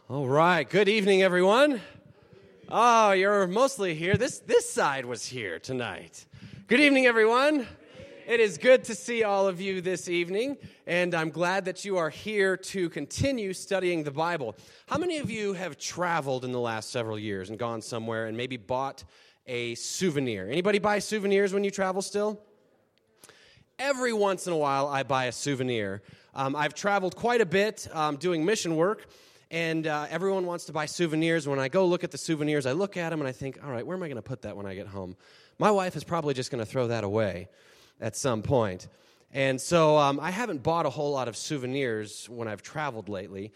All right. Good evening, everyone. Oh, you're mostly here. This side was here tonight. Good evening, everyone. It is good to see all of you this evening, and I'm glad that you are here to continue studying the Bible. How many of you have traveled in the last several years and gone somewhere and maybe bought a souvenir? Anybody buy souvenirs when you travel still? Every once in a while, I buy a souvenir. I've traveled quite a bit doing mission work, and everyone wants to buy souvenirs. When I go look at the souvenirs, I look at them and I think, all right, where am I going to put that when I get home? My wife is probably just going to throw that away at some point. And so I haven't bought a whole lot of souvenirs when I've traveled lately.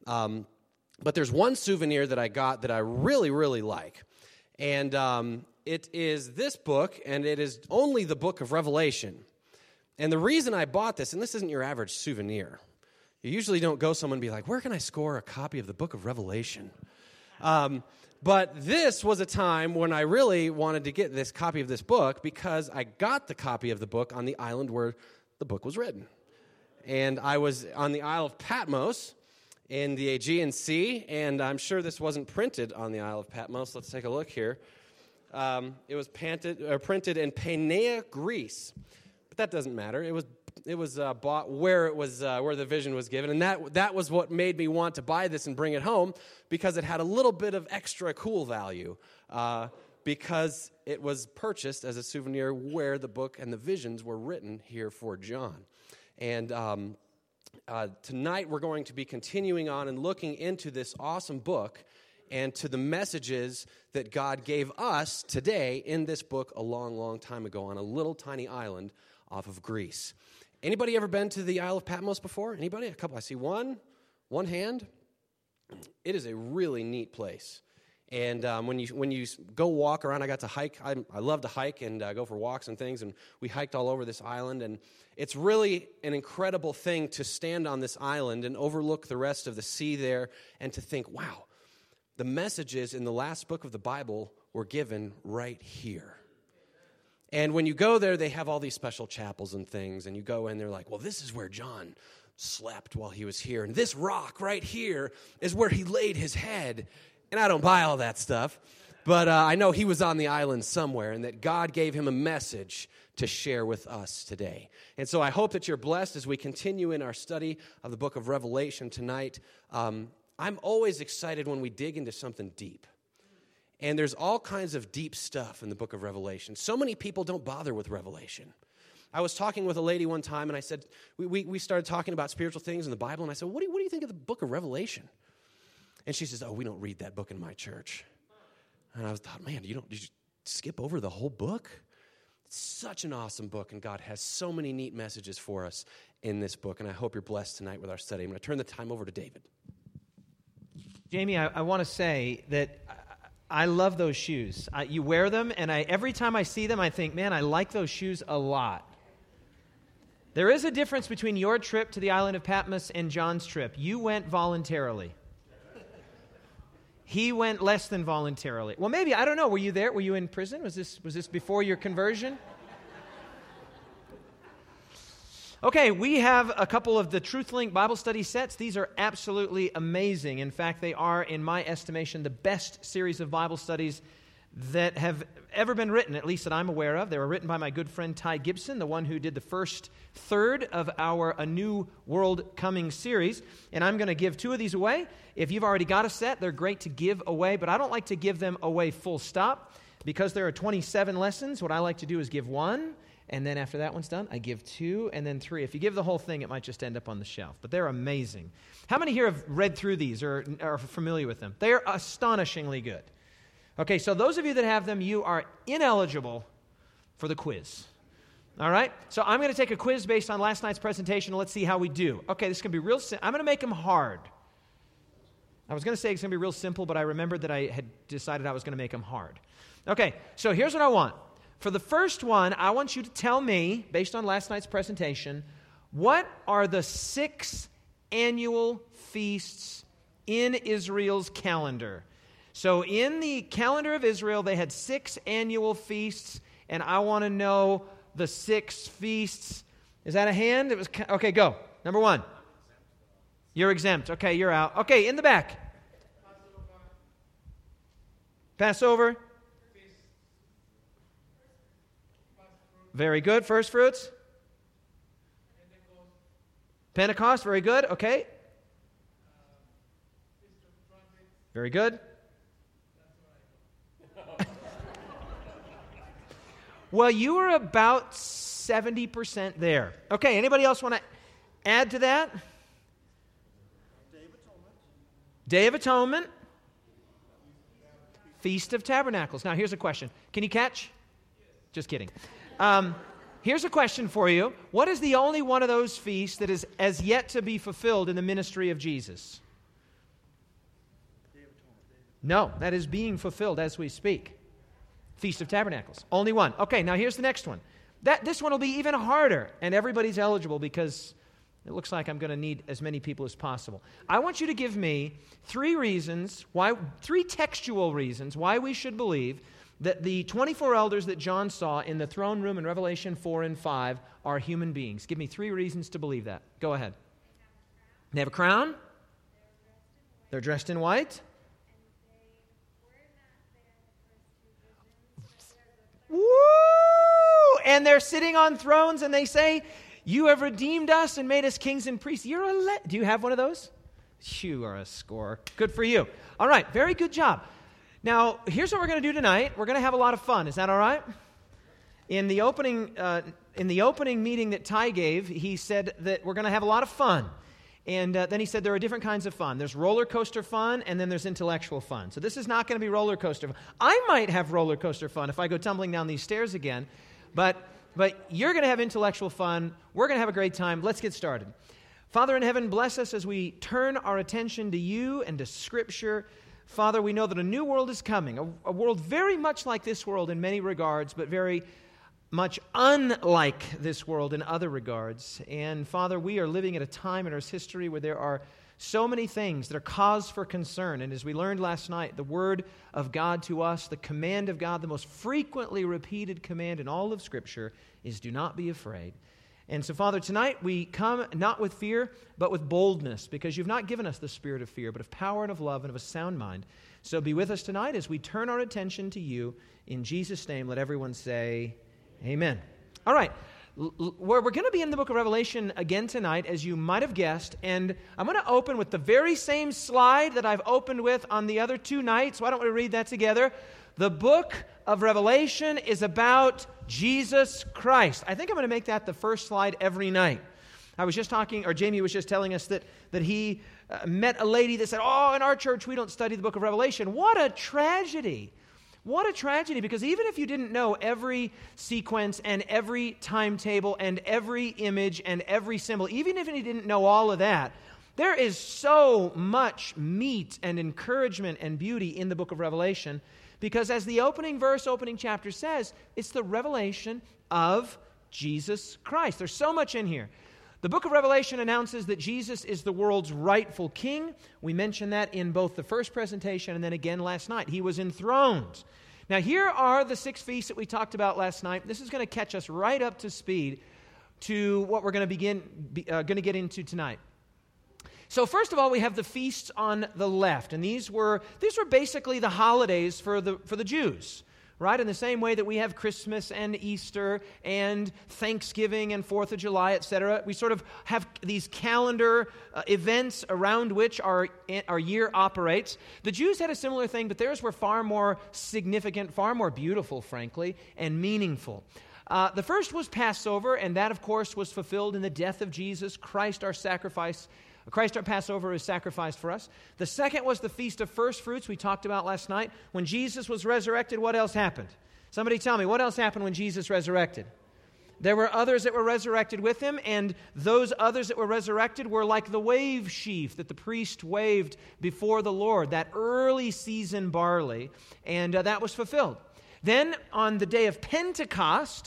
But there's one souvenir that I got that I really, really like. And it is this book, and it is only the book of Revelation. And the reason I bought this, and this isn't your average souvenir. You usually don't go someone and be like, where can I score a copy of the book of Revelation? But this was a time when I really wanted to get this copy of this book because I got the copy of the book on the island where the book was written. And I was on the Isle of Patmos in the Aegean Sea, and I'm sure this wasn't printed on the Isle of Patmos. Let's take a look here. It was printed in Painea, Greece. But that doesn't matter. It was bought where the vision was given, and that was what made me want to buy this and bring it home, because it had a little bit of extra cool value, because it was purchased as a souvenir where the book and the visions were written here for John. And tonight we're going to be continuing on and looking into this awesome book and to the messages that God gave us today in this book a long, long time ago on a little tiny island off of Greece. Anybody ever been to the Isle of Patmos before? Anybody? A couple. I see one hand. It is a really neat place. And when you go walk around, I got to hike. I love to hike and go for walks and things. And we hiked all over this island. And it's really an incredible thing to stand on this island and overlook the rest of the sea there and to think, wow, the messages in the last book of the Bible were given right here. And when you go there, they have all these special chapels and things, and you go in, they're like, well, this is where John slept while he was here, and this rock right here is where he laid his head. And I don't buy all that stuff, but I know he was on the island somewhere, and that God gave him a message to share with us today. And so I hope that you're blessed as we continue in our study of the book of Revelation tonight. I'm always excited when we dig into something deep. And there's all kinds of deep stuff in the book of Revelation. So many people don't bother with Revelation. I was talking with a lady one time, and I said, we started talking about spiritual things in the Bible, and I said, what do you think of the book of Revelation? And she says, oh, we don't read that book in my church. And I thought, man, did you skip over the whole book? It's such an awesome book, and God has so many neat messages for us in this book, and I hope you're blessed tonight with our study. I'm going to turn the time over to David. Jamie, I want to say that I love those shoes. You wear them, and every time I see them, I think, man, I like those shoes a lot. There is a difference between your trip to the island of Patmos and John's trip. You went voluntarily. He went less than voluntarily. Well, maybe, I don't know. Were you there? Were you in prison? Was this before your conversion? Okay, we have a couple of the TruthLink Bible study sets. These are absolutely amazing. In fact, they are, in my estimation, the best series of Bible studies that have ever been written, at least that I'm aware of. They were written by my good friend Ty Gibson, the one who did the first third of our A New World Coming series. And I'm going to give 2 of these away. If you've already got a set, they're great to give away, but I don't like to give them away full stop. Because there are 27 lessons, what I like to do is give 1. And then after that one's done, I give 2 and then 3. If you give the whole thing, it might just end up on the shelf. But they're amazing. How many here have read through these or are familiar with them? They're astonishingly good. Okay, so those of you that have them, you are ineligible for the quiz. All right? So I'm going to take a quiz based on last night's presentation, and let's see how we do. Okay, this is going to be real simple. I'm going to make them hard. I was going to say it's going to be real simple, but I remembered that I had decided I was going to make them hard. Okay, so here's what I want. For the first one, I want you to tell me, based on last night's presentation, what are the 6 annual feasts in Israel's calendar? So in the calendar of Israel, they had 6 annual feasts, and I want to know the 6 feasts. Is that a hand? Okay, go. Number 1. You're exempt. Okay, you're out. Okay, in the back. Passover? Very good. First fruits? Pentecost. Very good. Okay. Very good. Well, you were about 70% there. Okay, anybody else want to add to that? Day of Atonement. Feast of Tabernacles. Now, here's a question. Can you catch? Just kidding. Here's a question for you. What is the only one of those feasts that is as yet to be fulfilled in the ministry of Jesus? No, that is being fulfilled as we speak. Feast of Tabernacles. Only one. Okay, now here's the next one. This one will be even harder, and everybody's eligible because it looks like I'm going to need as many people as possible. I want you to give me three textual reasons why we should believe that the 24 elders that John saw in the throne room in Revelation 4 and 5 are human beings. Give me three reasons to believe that. Go ahead. They have a crown. They're dressed in white. Woo! And they're sitting on thrones and they say, "You have redeemed us and made us kings and priests." Do you have one of those? You are a score. Good for you. All right, very good job. Now, here's what we're going to do tonight. We're going to have a lot of fun. Is that all right? In the opening meeting that Ty gave, he said that we're going to have a lot of fun. And then he said there are different kinds of fun. There's roller coaster fun, and then there's intellectual fun. So this is not going to be roller coaster fun. I might have roller coaster fun if I go tumbling down these stairs again, but you're going to have intellectual fun. We're going to have a great time. Let's get started. Father in heaven, bless us as we turn our attention to you and to Scripture. Father, we know that a new world is coming, a world very much like this world in many regards, but very much unlike this world in other regards. And Father, we are living at a time in our history where there are so many things that are cause for concern. And as we learned last night, the Word of God to us, the command of God, the most frequently repeated command in all of Scripture is do not be afraid. And so, Father, tonight we come not with fear, but with boldness, because you've not given us the spirit of fear, but of power and of love and of a sound mind. So be with us tonight as we turn our attention to you. In Jesus' name, let everyone say amen. All right. We're going to be in the book of Revelation again tonight, as you might have guessed, and I'm going to open with the very same slide that I've opened with on the other two nights. Why don't we read that together? The book of Revelation is about Jesus Christ. I think I'm going to make that the first slide every night. I was just talking, or Jamie was just telling us that he met a lady that said, "Oh, in our church we don't study the book of Revelation." What a tragedy. What a tragedy, because even if you didn't know every sequence and every timetable and every image and every symbol, even if you didn't know all of that, there is so much meat and encouragement and beauty in the book of Revelation, because as the opening chapter says, it's the revelation of Jesus Christ. There's so much in here. The book of Revelation announces that Jesus is the world's rightful king. We mentioned that in both the first presentation and then again last night. He was enthroned. Now, here are the 6 feasts that we talked about last night. This is going to catch us right up to speed to what we're going to get into tonight. So first of all, we have the feasts on the left, and these were basically the holidays for the Jews. Right? In the same way that we have Christmas and Easter and Thanksgiving and 4th of July, etc., we sort of have these calendar events around which our year operates. The Jews had a similar thing, but theirs were far more significant, far more beautiful, frankly, and meaningful. The first was Passover, and that, of course, was fulfilled in the death of Jesus Christ, our sacrifice. Christ, our Passover, is sacrificed for us. The second was the Feast of First Fruits we talked about last night. When Jesus was resurrected, what else happened? Somebody tell me, what else happened when Jesus resurrected? There were others that were resurrected with him, and those others that were resurrected were like the wave sheaf that the priest waved before the Lord, that early season barley, and that was fulfilled. Then on the day of Pentecost,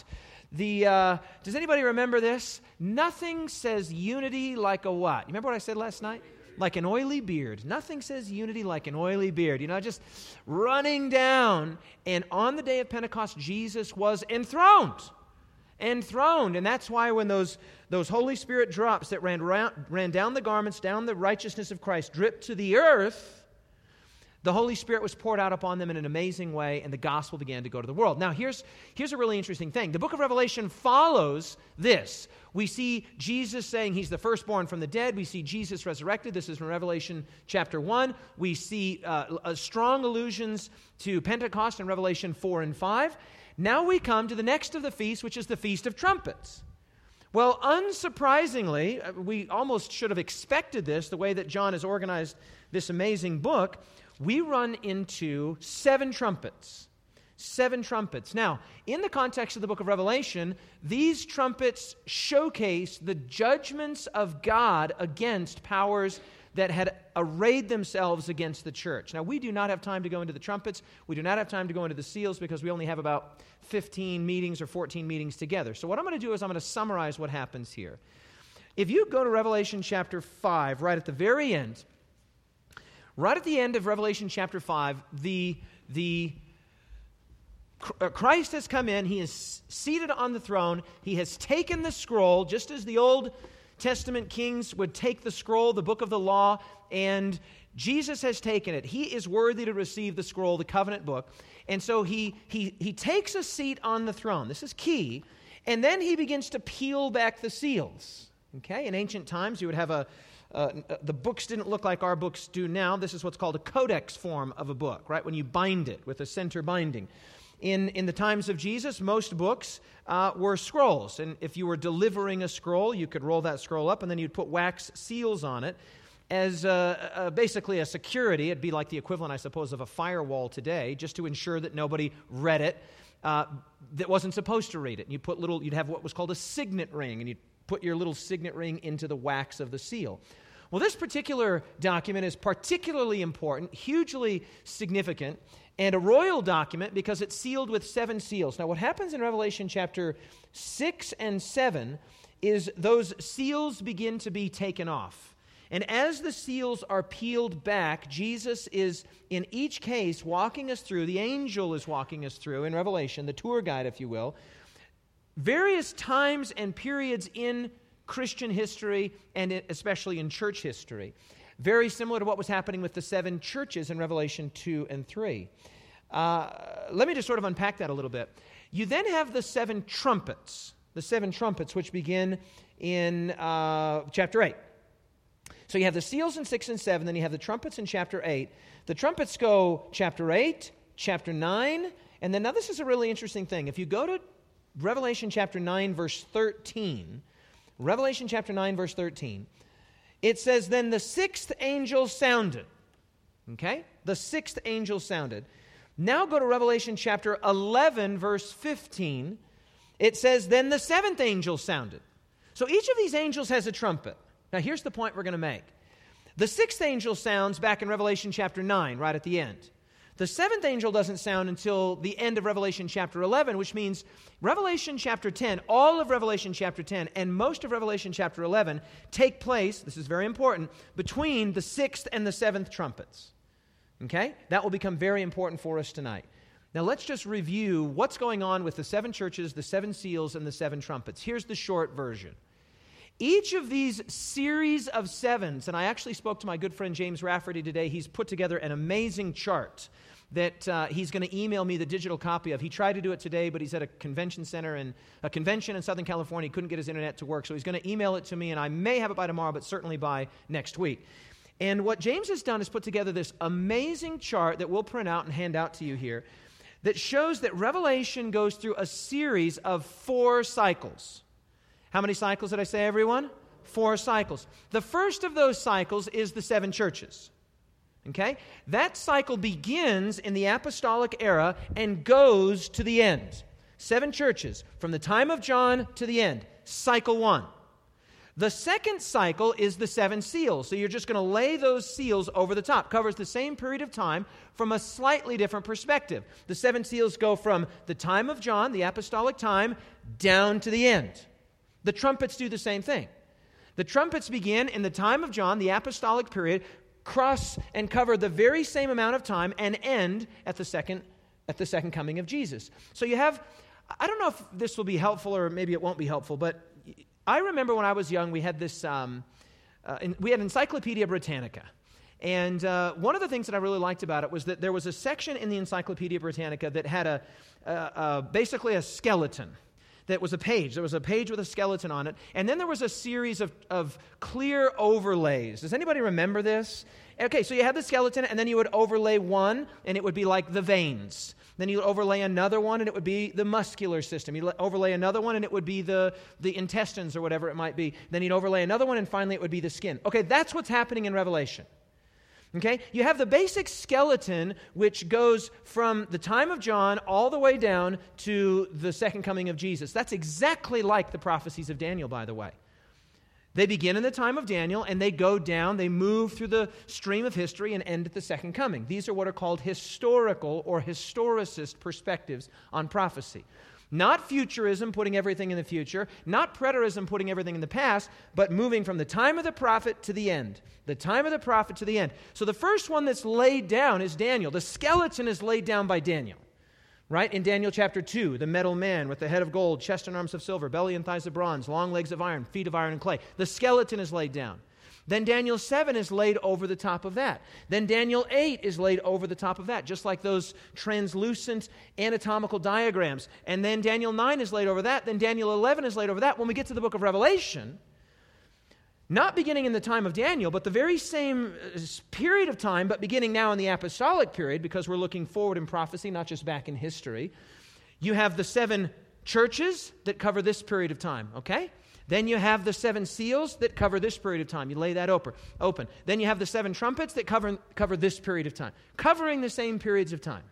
does anybody remember this? Nothing says unity like a what? You remember what I said last night? Like an oily beard. Nothing says unity like an oily beard. Just running down. And on the day of Pentecost, Jesus was enthroned. Enthroned. And that's why when those Holy Spirit drops that ran down the garments, down the righteousness of Christ, dripped to the earth, the Holy Spirit was poured out upon them in an amazing way, and the gospel began to go to the world. Now, here's a really interesting thing. The book of Revelation follows this. We see Jesus saying he's the firstborn from the dead. We see Jesus resurrected. This is from Revelation chapter 1. We see strong allusions to Pentecost in Revelation 4 and 5. Now we come to the next of the feasts, which is the Feast of Trumpets. Well, unsurprisingly, we almost should have expected this, the way that John has organized this amazing book. We run into 7 trumpets. 7 trumpets. Now, in the context of the book of Revelation, these trumpets showcase the judgments of God against powers that had arrayed themselves against the church. Now, we do not have time to go into the trumpets. We do not have time to go into the seals because we only have about 15 meetings or 14 meetings together. So what I'm going to do is I'm going to summarize what happens here. If you go to Revelation chapter 5, right at the very end, right at the end of Revelation chapter 5, Christ has come in. He is seated on the throne. He has taken the scroll, just as the Old Testament kings would take the scroll, the book of the law, and Jesus has taken it. He is worthy to receive the scroll, the covenant book. And so he takes a seat on the throne. This is key. And then he begins to peel back the seals. Okay? In ancient times, you would have the books didn't look like our books do now. This is what's called a codex form of a book, right? When you bind it with a center binding. In the times of Jesus, most books were scrolls. And if you were delivering a scroll, you could roll that scroll up and then you'd put wax seals on it as basically a security. It'd be like the equivalent, I suppose, of a firewall today, just to ensure that nobody read it that wasn't supposed to read it. And you'd have what was called a signet ring, and you'd put your little signet ring into the wax of the seal. Well, this particular document is particularly important, hugely significant, and a royal document because it's sealed with 7 seals. Now, what happens in Revelation chapter 6 and 7 is those seals begin to be taken off. And as the seals are peeled back, Jesus is, in each case, walking us through, the angel is walking us through, in Revelation, the tour guide, if you will, various times and periods in Christian history and especially in church history. Very similar to what was happening with the 7 churches in Revelation 2 and 3. Let me just sort of unpack that a little bit. You then have the 7 trumpets, which begin in chapter 8. So you have the seals in 6 and 7, then you have the trumpets in chapter 8. The trumpets go chapter 8, chapter 9, and then now this is a really interesting thing. If you go to Revelation chapter 9, verse 13, Revelation chapter 9, verse 13, it says, "Then the 6th angel sounded." Okay? The 6th angel sounded. Now go to Revelation chapter 11, verse 15. It says, "Then the 7th angel sounded." So each of these angels has a trumpet. Now here's the point we're going to make. The 6th angel sounds back in Revelation chapter 9, right at the end. The 7th angel doesn't sound until the end of Revelation chapter 11, which means Revelation chapter 10, all of Revelation chapter 10, and most of Revelation chapter 11 take place, this is very important, between the 6th and the 7th trumpets. Okay? That will become very important for us tonight. Now let's just review what's going on with the 7 churches, the 7 seals, and the 7 trumpets. Here's the short version. Each of these series of 7s, and I actually spoke to my good friend James Rafferty today. He's put together an amazing chart that he's going to email me the digital copy of. He tried to do it today, but he's at a convention center and a convention in Southern California. He couldn't get his internet to work, so he's going to email it to me, and I may have it by tomorrow, but certainly by next week. And what James has done is put together this amazing chart that we'll print out and hand out to you here that shows that Revelation goes through a series of 4 cycles. How many cycles did I say, everyone? 4 cycles. The first of those cycles is the 7 churches. Okay? That cycle begins in the apostolic era and goes to the end. 7 churches, from the time of John to the end. Cycle 1. The second cycle is the 7 seals. So you're just going to lay those seals over the top. Covers the same period of time from a slightly different perspective. The 7 seals go from the time of John, the apostolic time, down to the end. The trumpets do the same thing. The trumpets begin in the time of John, the apostolic period, cross and cover the very same amount of time, and end at the second coming of Jesus. So you have, I don't know if this will be helpful or maybe it won't be helpful, but I remember when I was young, we had this, we had Encyclopedia Britannica. And one of the things that I really liked about it was that there was a section in the Encyclopedia Britannica that had basically a skeleton. That was a page. There was a page with a skeleton on it. And then there was a series of clear overlays. Does anybody remember this? Okay, so you had the skeleton, and then you would overlay one, and it would be like the veins. Then you would overlay another one, and it would be the muscular system. You'd overlay another one, and it would be the intestines or whatever it might be. Then you'd overlay another one, and finally it would be the skin. Okay, that's what's happening in Revelation. Okay, you have the basic skeleton, which goes from the time of John all the way down to the second coming of Jesus. That's exactly like the prophecies of Daniel, by the way. They begin in the time of Daniel, and they go down, they move through the stream of history and end at the second coming. These are what are called historical or historicist perspectives on prophecy. Not futurism, putting everything in the future, not preterism, putting everything in the past, but moving from the time of the prophet to the end. The time of the prophet to the end. So the first one that's laid down is Daniel. The skeleton is laid down by Daniel. Right? In Daniel chapter 2, the metal man with the head of gold, chest and arms of silver, belly and thighs of bronze, long legs of iron, feet of iron and clay. The skeleton is laid down. Then Daniel 7 is laid over the top of that. Then Daniel 8 is laid over the top of that, just like those translucent anatomical diagrams. And then Daniel 9 is laid over that. Then Daniel 11 is laid over that. When we get to the book of Revelation, not beginning in the time of Daniel, but the very same period of time, but beginning now in the apostolic period, because we're looking forward in prophecy, not just back in history, you have the 7 churches that cover this period of time, okay? Then you have the 7 seals that cover this period of time. You lay that open. Then you have the 7 trumpets that cover this period of time, covering the same periods of time.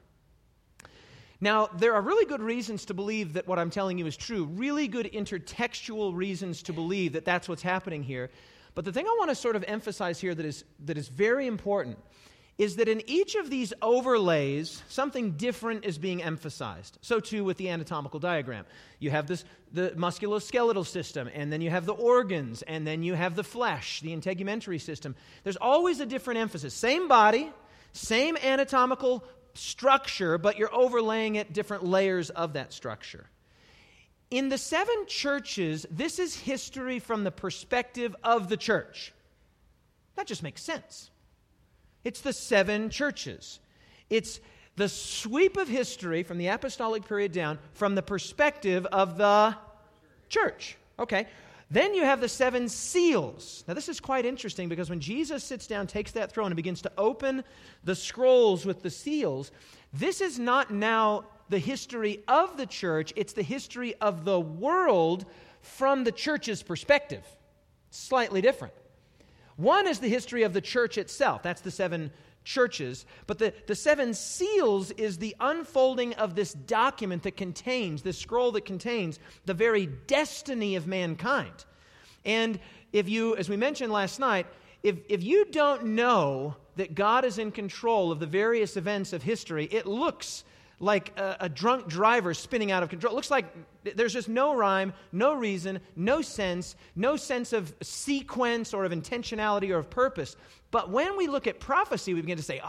Now, there are really good reasons to believe that what I'm telling you is true, really good intertextual reasons to believe that that's what's happening here. But the thing I want to sort of emphasize here that is very important is that in each of these overlays, something different is being emphasized. So too with the anatomical diagram. You have the musculoskeletal system, and then you have the organs, and then you have the flesh, the integumentary system. There's always a different emphasis. Same body, same anatomical structure, but you're overlaying it different layers of that structure. In the 7 churches, this is history from the perspective of the church. That just makes sense. It's the 7 churches. It's the sweep of history from the apostolic period down from the perspective of the church. Okay. Then you have the 7 seals. Now this is quite interesting because when Jesus sits down, takes that throne, and begins to open the scrolls with the seals, this is not now the history of the church, it's the history of the world from the church's perspective. Slightly different. One is the history of the church itself. That's the 7 churches. But the 7 seals is the unfolding of this document that contains, this scroll that contains the very destiny of mankind. And if you, as we mentioned last night, if you don't know that God is in control of the various events of history, it looks like a drunk driver spinning out of control. It looks like there's just no rhyme, no reason, no sense of sequence or of intentionality or of purpose. But when we look at prophecy, we begin to say,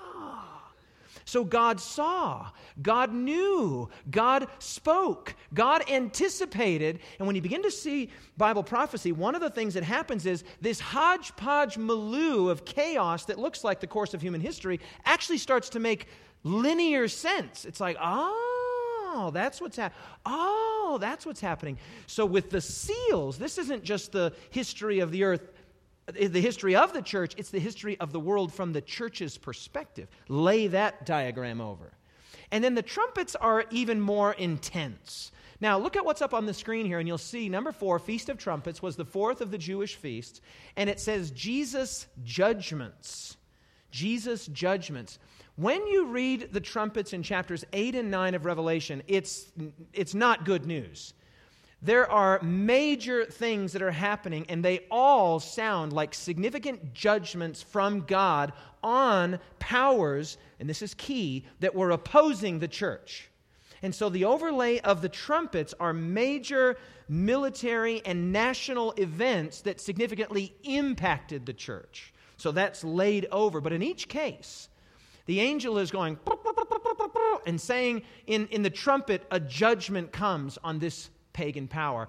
so God saw, God knew, God spoke, God anticipated. And when you begin to see Bible prophecy, one of the things that happens is this hodgepodge milieu of chaos that looks like the course of human history actually starts to make linear sense. It's like, that's what's happening. That's what's happening. So with the seals, this isn't just the history of the earth, the history of the church, it's the history of the world from the church's perspective. Lay that diagram over. And then the trumpets are even more intense. Now, look at what's up on the screen here, and you'll see number 4, Feast of Trumpets, was the 4th of the Jewish feasts, and it says Jesus' judgments. Jesus' judgments. When you read the trumpets in chapters 8 and 9 of Revelation, it's not good news. There are major things that are happening, and they all sound like significant judgments from God on powers, and this is key, that were opposing the church. And so the overlay of the trumpets are major military and national events that significantly impacted the church. So that's laid over. But in each case, the angel is going and saying in the trumpet, a judgment comes on this pagan power.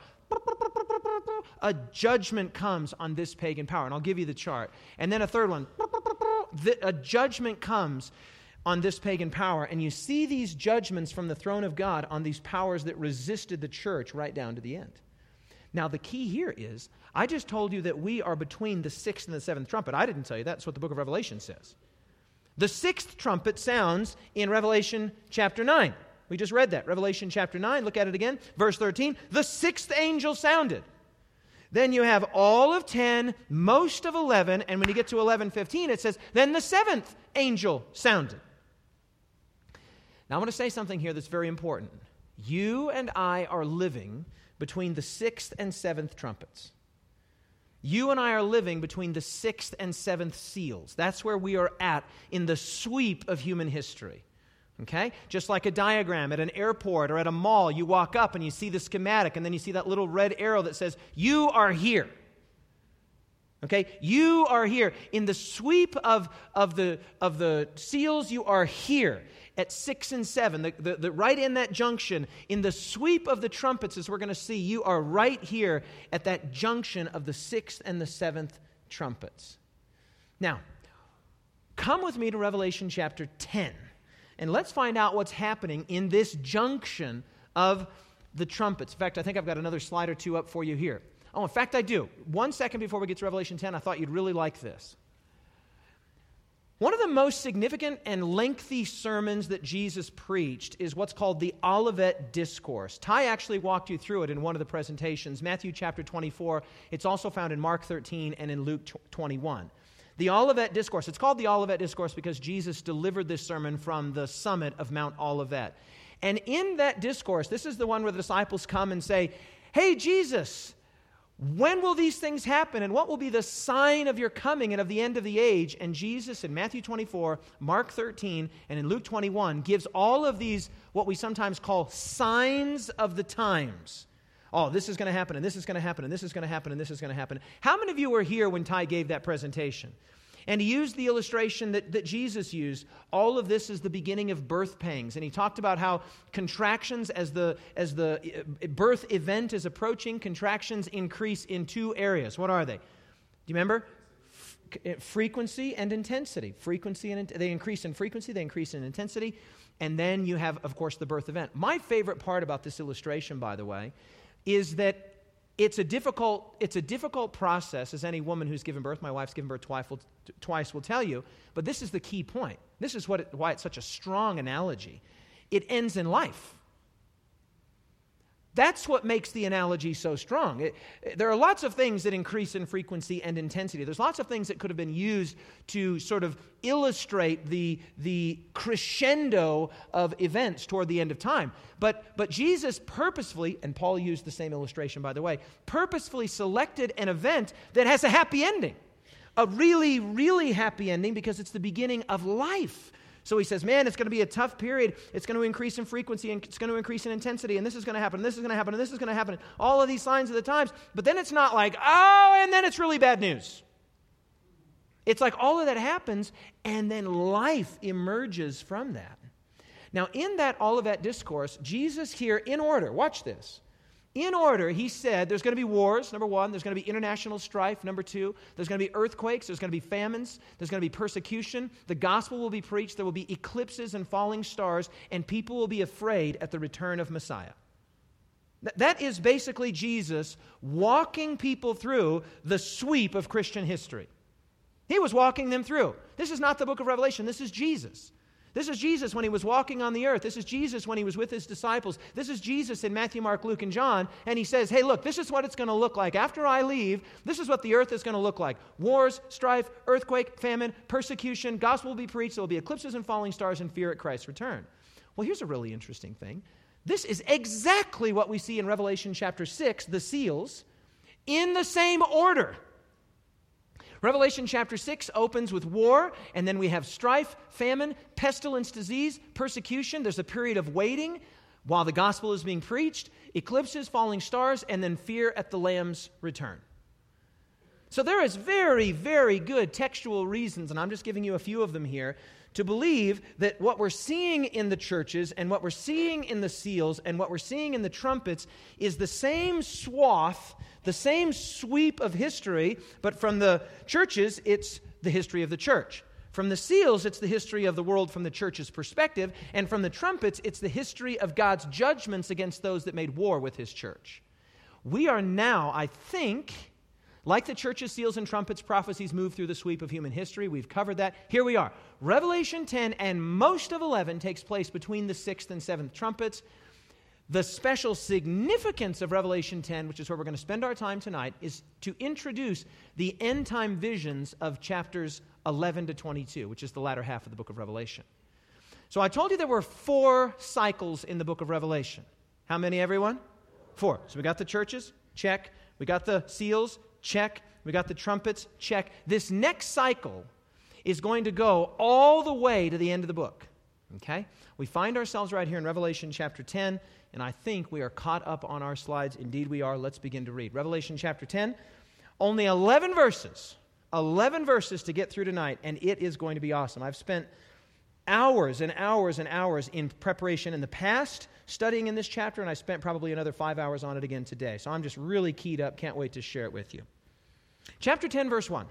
A judgment comes on this pagan power. And I'll give you the chart. And then a third one. a judgment comes on this pagan power, and you see these judgments from the throne of God on these powers that resisted the church right down to the end. Now, the key here is, I just told you that we are between the sixth and the seventh trumpet. I didn't tell you that. That's what the book of Revelation says. The sixth trumpet sounds in Revelation chapter 9. We just read that. Revelation chapter 9, look at it again. Verse 13, the sixth angel sounded. Then you have all of 10, most of 11, and when you get to 11:15, it says, then the seventh angel sounded. Now, I want to say something here that's very important. You and I are living between the sixth and seventh trumpets. You and I are living between the sixth and seventh seals. That's where we are at in the sweep of human history. Okay? Just like a diagram at an airport or at a mall, you walk up and you see the schematic, and then you see that little red arrow that says, you are here. Okay? You are here. In the sweep of the seals, you are here. At 6 and 7, the right in that junction, in the sweep of the trumpets, as we're going to see, you are right here at that junction of the 6th and the 7th trumpets. Now, come with me to Revelation chapter 10, and let's find out what's happening in this junction of the trumpets. In fact, I think I've got another slide or two up for you here. Oh, in fact, I do. 1 second before we get to Revelation 10, I thought you'd really like this. One of the most significant and lengthy sermons that Jesus preached is what's called the Olivet Discourse. Ty actually walked you through it in one of the presentations, Matthew chapter 24. It's also found in Mark 13 and in Luke 21. The Olivet Discourse, it's called the Olivet Discourse because Jesus delivered this sermon from the summit of Mount Olivet. And in that discourse, this is the one where the disciples come and say, hey, Jesus, when will these things happen, and what will be the sign of your coming and of the end of the age? And Jesus in Matthew 24, Mark 13, and in Luke 21 gives all of these what we sometimes call signs of the times. Oh, this is going to happen, and this is going to happen, and this is going to happen, and this is going to happen. How many of you were here when Ty gave that presentation? And he used the illustration that Jesus used. All of this is the beginning of birth pangs. And he talked about how contractions, as the birth event is approaching, contractions increase in two areas. What are they? Do you remember? Frequency and intensity. They increase in frequency, they increase in intensity. And then you have, of course, the birth event. My favorite part about this illustration, by the way, is that it's a difficult process, as any woman who's given birth, my wife's given birth twice will tell you, but this is the key point. This is why it's such a strong analogy. It ends in life. That's what makes the analogy so strong. There are lots of things that increase in frequency and intensity. There's lots of things that could have been used to sort of illustrate the crescendo of events toward the end of time. But Jesus purposefully, and Paul used the same illustration, by the way, purposefully selected an event that has a happy ending. A really, really happy ending because it's the beginning of life. So he says, man, it's going to be a tough period. It's going to increase in frequency, and it's going to increase in intensity, and this is going to happen, and this is going to happen, and this is going to happen, all of these signs of the times. But then it's not like, oh, and then it's really bad news. It's like all of that happens, and then life emerges from that. Now, in that Olivet Discourse, Jesus here, in order, watch this. In order, he said there's going to be wars, number one. There's going to be international strife, number two. There's going to be earthquakes. There's going to be famines. There's going to be persecution. The gospel will be preached. There will be eclipses and falling stars, and people will be afraid at the return of Messiah. That is basically Jesus walking people through the sweep of Christian history. He was walking them through. This is not the book of Revelation. This is Jesus. This is Jesus when he was walking on the earth. This is Jesus when he was with his disciples. This is Jesus in Matthew, Mark, Luke, and John. And he says, hey, look, this is what it's going to look like. After I leave, this is what the earth is going to look like. Wars, strife, earthquake, famine, persecution, gospel will be preached. There will be eclipses and falling stars and fear at Christ's return. Well, here's a really interesting thing. This is exactly what we see in Revelation chapter 6, the seals, in the same order. Revelation chapter 6 opens with war, and then we have strife, famine, pestilence, disease, persecution. There's a period of waiting while the gospel is being preached, eclipses, falling stars, and then fear at the Lamb's return. So there is very, very good textual reasons, and I'm just giving you a few of them here, to believe that what we're seeing in the churches and what we're seeing in the seals and what we're seeing in the trumpets is the same swath, the same sweep of history, but from the churches, it's the history of the church. From the seals, it's the history of the world from the church's perspective. And from the trumpets, it's the history of God's judgments against those that made war with his church. We are now, I think, like the church's seals and trumpets, prophecies move through the sweep of human history. We've covered that. Here we are. Revelation 10 and most of 11 takes place between the 6th and 7th trumpets. The special significance of Revelation 10, which is where we're going to spend our time tonight, is to introduce the end-time visions of chapters 11 to 22, which is the latter half of the book of Revelation. So I told you there were 4 cycles in the book of Revelation. How many, everyone? 4. So we got the churches, check. We got the seals, check. We got the trumpets, check. This next cycle is going to go all the way to the end of the book. Okay? We find ourselves right here in Revelation chapter 10, and I think we are caught up on our slides. Indeed we are. Let's begin to read. Revelation chapter 10, only 11 verses. 11 verses to get through tonight, and it is going to be awesome. I've spent hours and hours and hours in preparation in the past studying in this chapter, and I spent probably another 5 hours on it again today. So I'm just really keyed up. Can't wait to share it with you. Chapter 10, verse 1.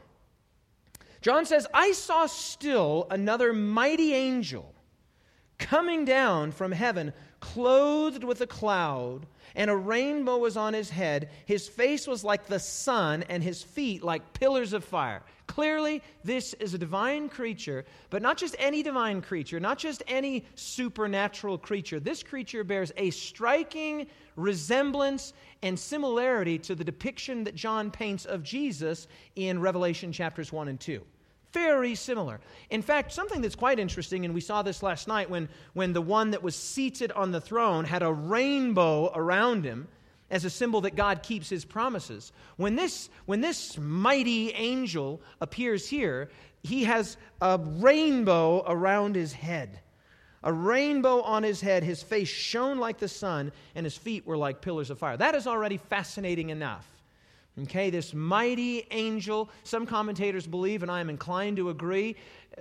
John says, I saw still another mighty angel coming down from heaven, clothed with a cloud, and a rainbow was on his head. His face was like the sun, and his feet like pillars of fire. Clearly, this is a divine creature, but not just any divine creature, not just any supernatural creature. This creature bears a striking resemblance and similarity to the depiction that John paints of Jesus in Revelation chapters 1 and 2. Very similar. In fact, something that's quite interesting, and we saw this last night when the one that was seated on the throne had a rainbow around him as a symbol that God keeps his promises. When this mighty angel appears here, he has a rainbow around his head. A rainbow on his head, his face shone like the sun, and his feet were like pillars of fire. That is already fascinating enough. Okay, this mighty angel, some commentators believe, and I am inclined to agree,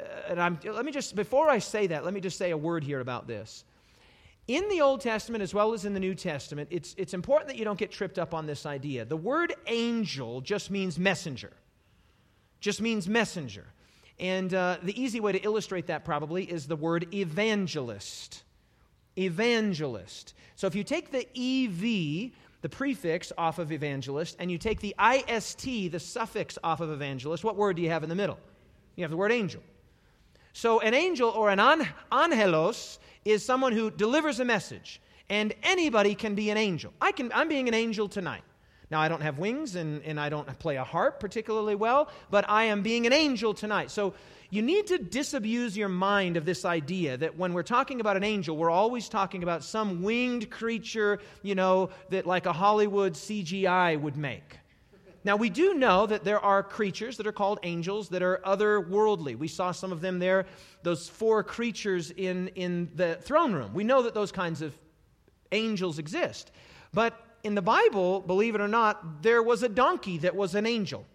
before I say that, let me just say a word here about this. In the Old Testament as well as in the New Testament, it's important that you don't get tripped up on this idea. The word angel just means messenger. Just means messenger. And the easy way to illustrate that probably is the word evangelist. Evangelist. So if you take the EV, the prefix, off of evangelist, and you take the IST, the suffix, off of evangelist, what word do you have in the middle? You have the word angel. So an angel, or an angelos, is someone who delivers a message. And anybody can be an angel. I'm being an angel tonight. Now, I don't have wings, and I don't play a harp particularly well, but I am being an angel tonight. So you need to disabuse your mind of this idea that when we're talking about an angel, we're always talking about some winged creature, that like a Hollywood CGI would make. Now, we do know that there are creatures that are called angels that are otherworldly. We saw some of them there, those 4 creatures in the throne room. We know that those kinds of angels exist. But in the Bible, believe it or not, there was a donkey that was an angel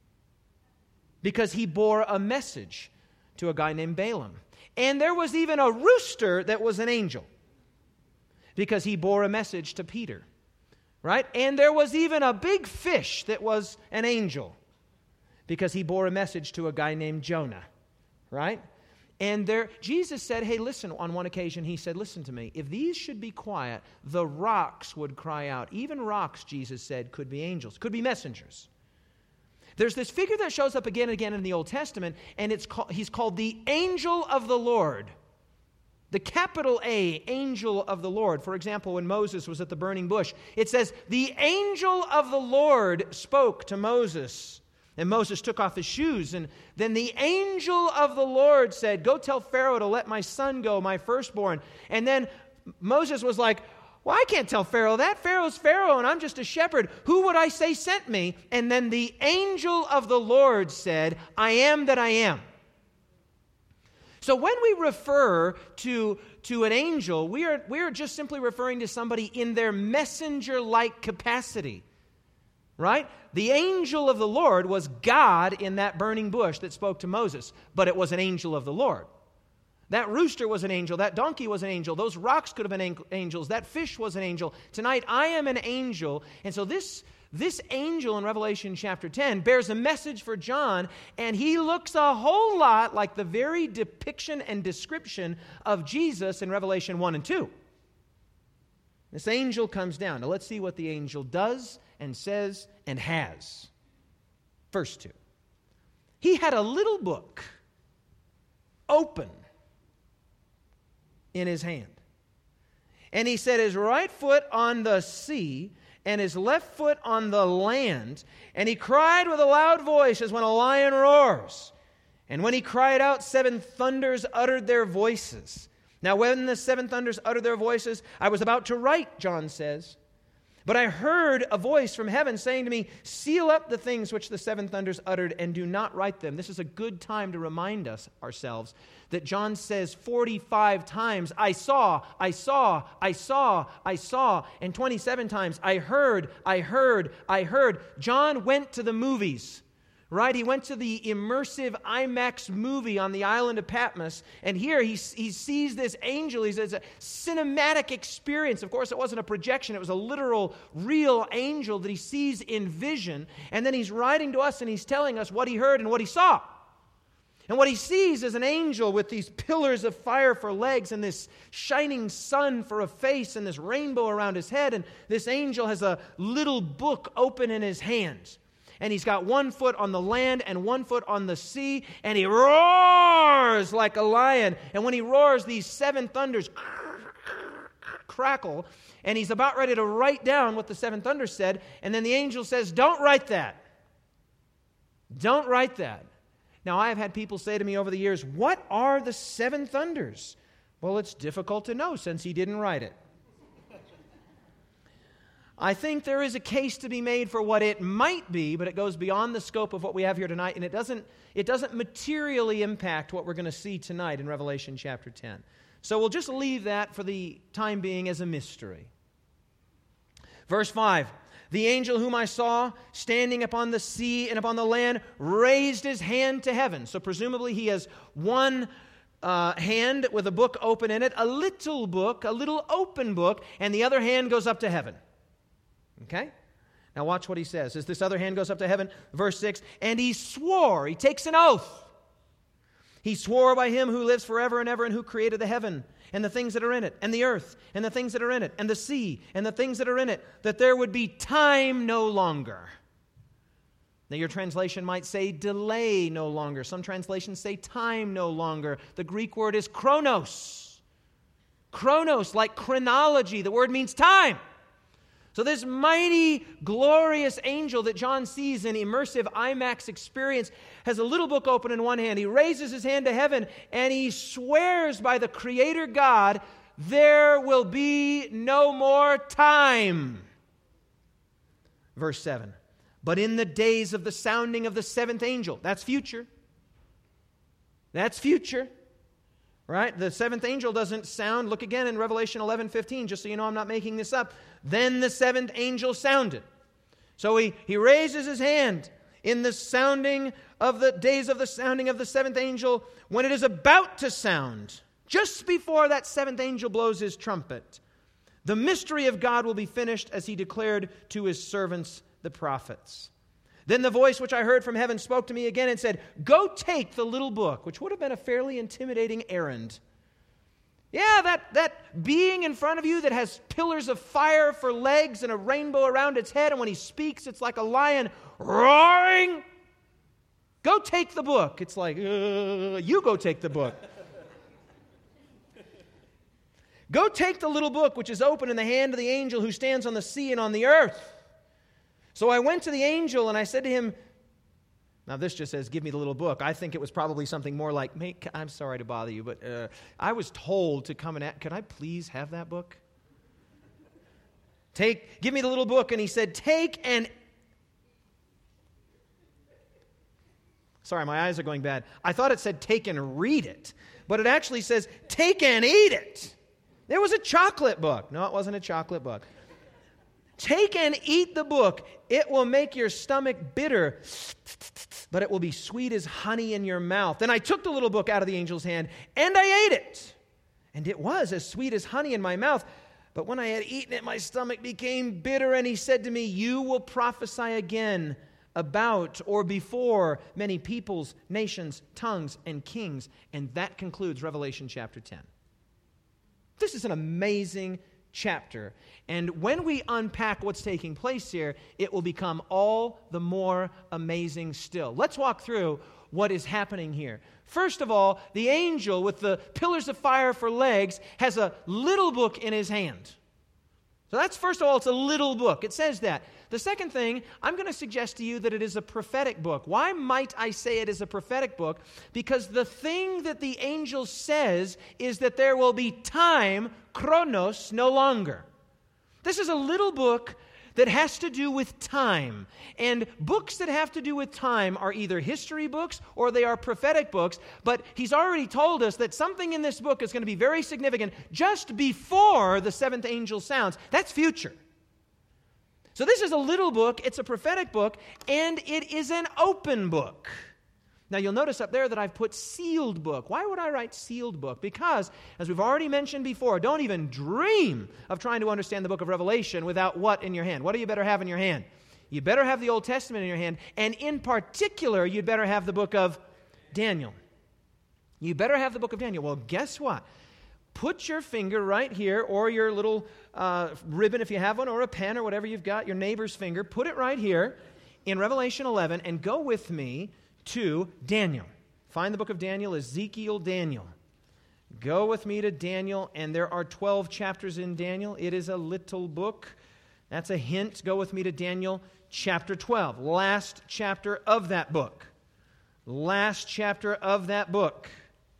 because he bore a message to a guy named Balaam. And there was even a rooster that was an angel because he bore a message to Peter. Right? And there was even a big fish that was an angel because he bore a message to a guy named Jonah. Right? And Jesus said, hey, listen, on one occasion he said, listen to me, if these should be quiet, the rocks would cry out. Even rocks, Jesus said, could be angels, could be messengers. There's this figure that shows up again and again in the Old Testament, and he's called the angel of the Lord. The capital A, angel of the Lord. For example, when Moses was at the burning bush, it says, the angel of the Lord spoke to Moses. And Moses took off his shoes. And then the angel of the Lord said, go tell Pharaoh to let my son go, my firstborn. And then Moses was like, well, I can't tell Pharaoh that. Pharaoh's Pharaoh, and I'm just a shepherd. Who would I say sent me? And then the angel of the Lord said, I am that I am. So when we refer to an angel, we are just simply referring to somebody in their messenger-like capacity, right? The angel of the Lord was God in that burning bush that spoke to Moses, but it was an angel of the Lord. That rooster was an angel. That donkey was an angel. Those rocks could have been angels. That fish was an angel. Tonight, I am an angel. And so this This angel in Revelation chapter 10 bears a message for John, and he looks a whole lot like the very depiction and description of Jesus in Revelation 1 and 2. This angel comes down. Now let's see what the angel does and says and has. Verse 2. He had a little book open in his hand. And he set his right foot on the sea and his left foot on the land, and he cried with a loud voice as when a lion roars. And when he cried out, 7 thunders uttered their voices. Now when the 7 thunders uttered their voices, I was about to write, John says. But I heard a voice from heaven saying to me, seal up the things which the 7 thunders uttered and do not write them. This is a good time to remind ourselves that John says 45 times, I saw, I saw, I saw, I saw, and 27 times, I heard, I heard, I heard. John went to the movies. Right? He went to the immersive IMAX movie on the island of Patmos, and here he sees this angel. He says, a cinematic experience. Of course, it wasn't a projection. It was a literal, real angel that he sees in vision, and then he's writing to us, and he's telling us what he heard and what he saw. And what he sees is an angel with these pillars of fire for legs and this shining sun for a face and this rainbow around his head, and this angel has a little book open in his hands. And he's got 1 foot on the land and 1 foot on the sea, and he roars like a lion. And when he roars, these 7 thunders crackle, and he's about ready to write down what the 7 thunders said, and then the angel says, don't write that. Don't write that. Now, I have had people say to me over the years, what are the 7 thunders? Well, it's difficult to know since he didn't write it. I think there is a case to be made for what it might be, but it goes beyond the scope of what we have here tonight, and it doesn't materially impact what we're going to see tonight in Revelation chapter 10. So we'll just leave that for the time being as a mystery. Verse 5, the angel whom I saw standing upon the sea and upon the land raised his hand to heaven. So presumably he has one hand with a book open in it, a little book, a little open book, and the other hand goes up to heaven. Okay? Now watch what he says. As this other hand goes up to heaven, verse 6, and he swore, he takes an oath. He swore by him who lives forever and ever and who created the heaven and the things that are in it, and the earth and the things that are in it, and the sea and the things that are in it, that there would be time no longer. Now your translation might say delay no longer. Some translations say time no longer. The Greek word is chronos. Chronos, like chronology. The word means time. So this mighty, glorious angel that John sees in immersive IMAX experience has a little book open in one hand. He raises his hand to heaven and he swears by the Creator God, there will be no more time. Verse 7, but in the days of the sounding of the 7th angel, that's future. That's future. Right? The 7th angel doesn't sound. Look again in Revelation 11:15, just so you know I'm not making this up. Then the 7th angel sounded. So he raises his hand in the sounding of the days of the sounding of the 7th angel, when it is about to sound, just before that 7th angel blows his trumpet. The mystery of God will be finished, as he declared to his servants, the prophets. Then the voice which I heard from heaven spoke to me again and said, go take the little book, which would have been a fairly intimidating errand. Yeah, that being in front of you that has pillars of fire for legs and a rainbow around its head, and when he speaks, it's like a lion roaring. Go take the book. It's like, you go take the book. Go take the little book which is open in the hand of the angel who stands on the sea and on the earth. So I went to the angel and I said to him, now this just says, give me the little book. I think it was probably something more like, mate, I'm sorry to bother you, but I was told to come and could I please have that book? Give me the little book. And he said, sorry, my eyes are going bad. I thought it said take and read it, but it actually says take and eat it. There was a chocolate book. No, it wasn't a chocolate book. Take and eat the book. It will make your stomach bitter, but it will be sweet as honey in your mouth. Then I took the little book out of the angel's hand, and I ate it. And it was as sweet as honey in my mouth, But when I had eaten it, my stomach became bitter, and he said to me, you will prophesy again about or before many peoples, nations, tongues, and kings. And that concludes Revelation chapter 10. This is an amazing chapter. And when we unpack what's taking place here, it will become all the more amazing still. Let's walk through what is happening here. First of all, the angel with the pillars of fire for legs has a little book in his hand. So that's, first of all, it's a little book. It says that. The second thing, I'm going to suggest to you that it is a prophetic book. Why might I say it is a prophetic book? Because the thing that the angel says is that there will be time, chronos, no longer. This is a little book that has to do with time. And books that have to do with time are either history books or they are prophetic books. But he's already told us that something in this book is going to be very significant just before the seventh angel sounds. That's future. So this is a little book, it's a prophetic book, and it is an open book. Now you'll notice up there that I've put sealed book. Why would I write sealed book? Because, as we've already mentioned before, don't even dream of trying to understand the book of Revelation without what in your hand? What do you better have in your hand? You better have the Old Testament in your hand, and in particular, you'd better have the book of Daniel. You better have the book of Daniel. Well, guess what? Put your finger right here, or your little ribbon if you have one, or a pen or whatever you've got, your neighbor's finger. Put it right here in Revelation 11 and go with me to Daniel. Find the book of Daniel, Ezekiel, Daniel. Go with me to Daniel, and there are 12 chapters in Daniel. It is a little book. That's a hint. Go with me to Daniel chapter 12, last chapter of that book. Last chapter of that book.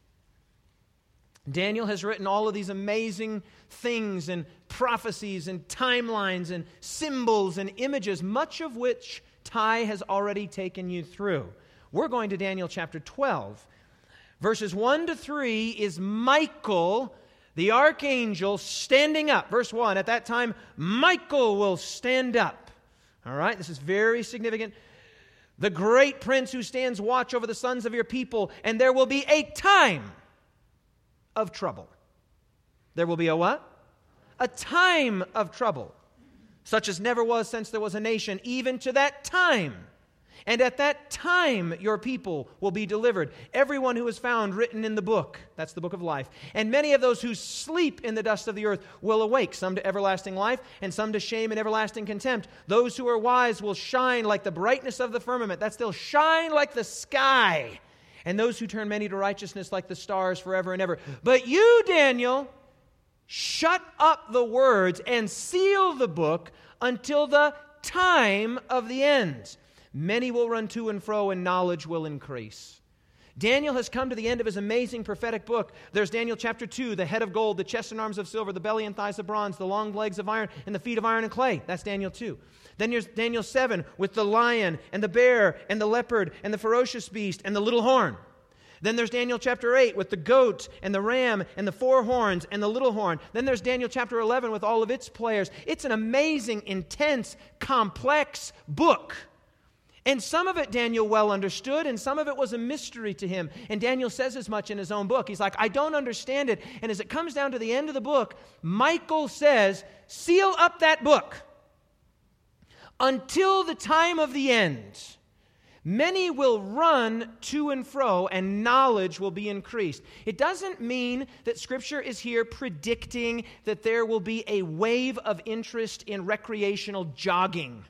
Daniel has written all of these amazing things and prophecies and timelines and symbols and images, much of which Ty has already taken you through. We're going to Daniel chapter 12. Verses 1 to 3 is Michael, the archangel, standing up. Verse 1, at that time, Michael will stand up. All right, this is very significant. The great prince who stands watch over the sons of your people, and there will be a time of trouble. There will be a what? A time of trouble, such as never was since there was a nation, even to that time. And at that time your people will be delivered, everyone who is found written in the book. That's the book of life. And many of those who sleep in the dust of the earth will awake, some to everlasting life, and some to shame and everlasting contempt. Those who are wise will shine like the brightness of the firmament. That's, they'll shine like the sky. And those who turn many to righteousness like the stars forever and ever. But you, Daniel, shut up the words and seal the book until the time of the end. Many will run to and fro, and knowledge will increase. Daniel has come to the end of his amazing prophetic book. There's Daniel chapter 2, the head of gold, the chest and arms of silver, the belly and thighs of bronze, the long legs of iron, and the feet of iron and clay. That's Daniel 2. Then there's Daniel 7 with the lion and the bear and the leopard and the ferocious beast and the little horn. Then there's Daniel chapter 8 with the goat and the ram and the 4 horns and the little horn. Then there's Daniel chapter 11 with all of its players. It's an amazing, intense, complex book. And some of it Daniel well understood, and some of it was a mystery to him. And Daniel says as much in his own book. He's like, I don't understand it. And as it comes down to the end of the book, Michael says, seal up that book until the time of the end. Many will run to and fro, and knowledge will be increased. It doesn't mean that Scripture is here predicting that there will be a wave of interest in recreational jogging.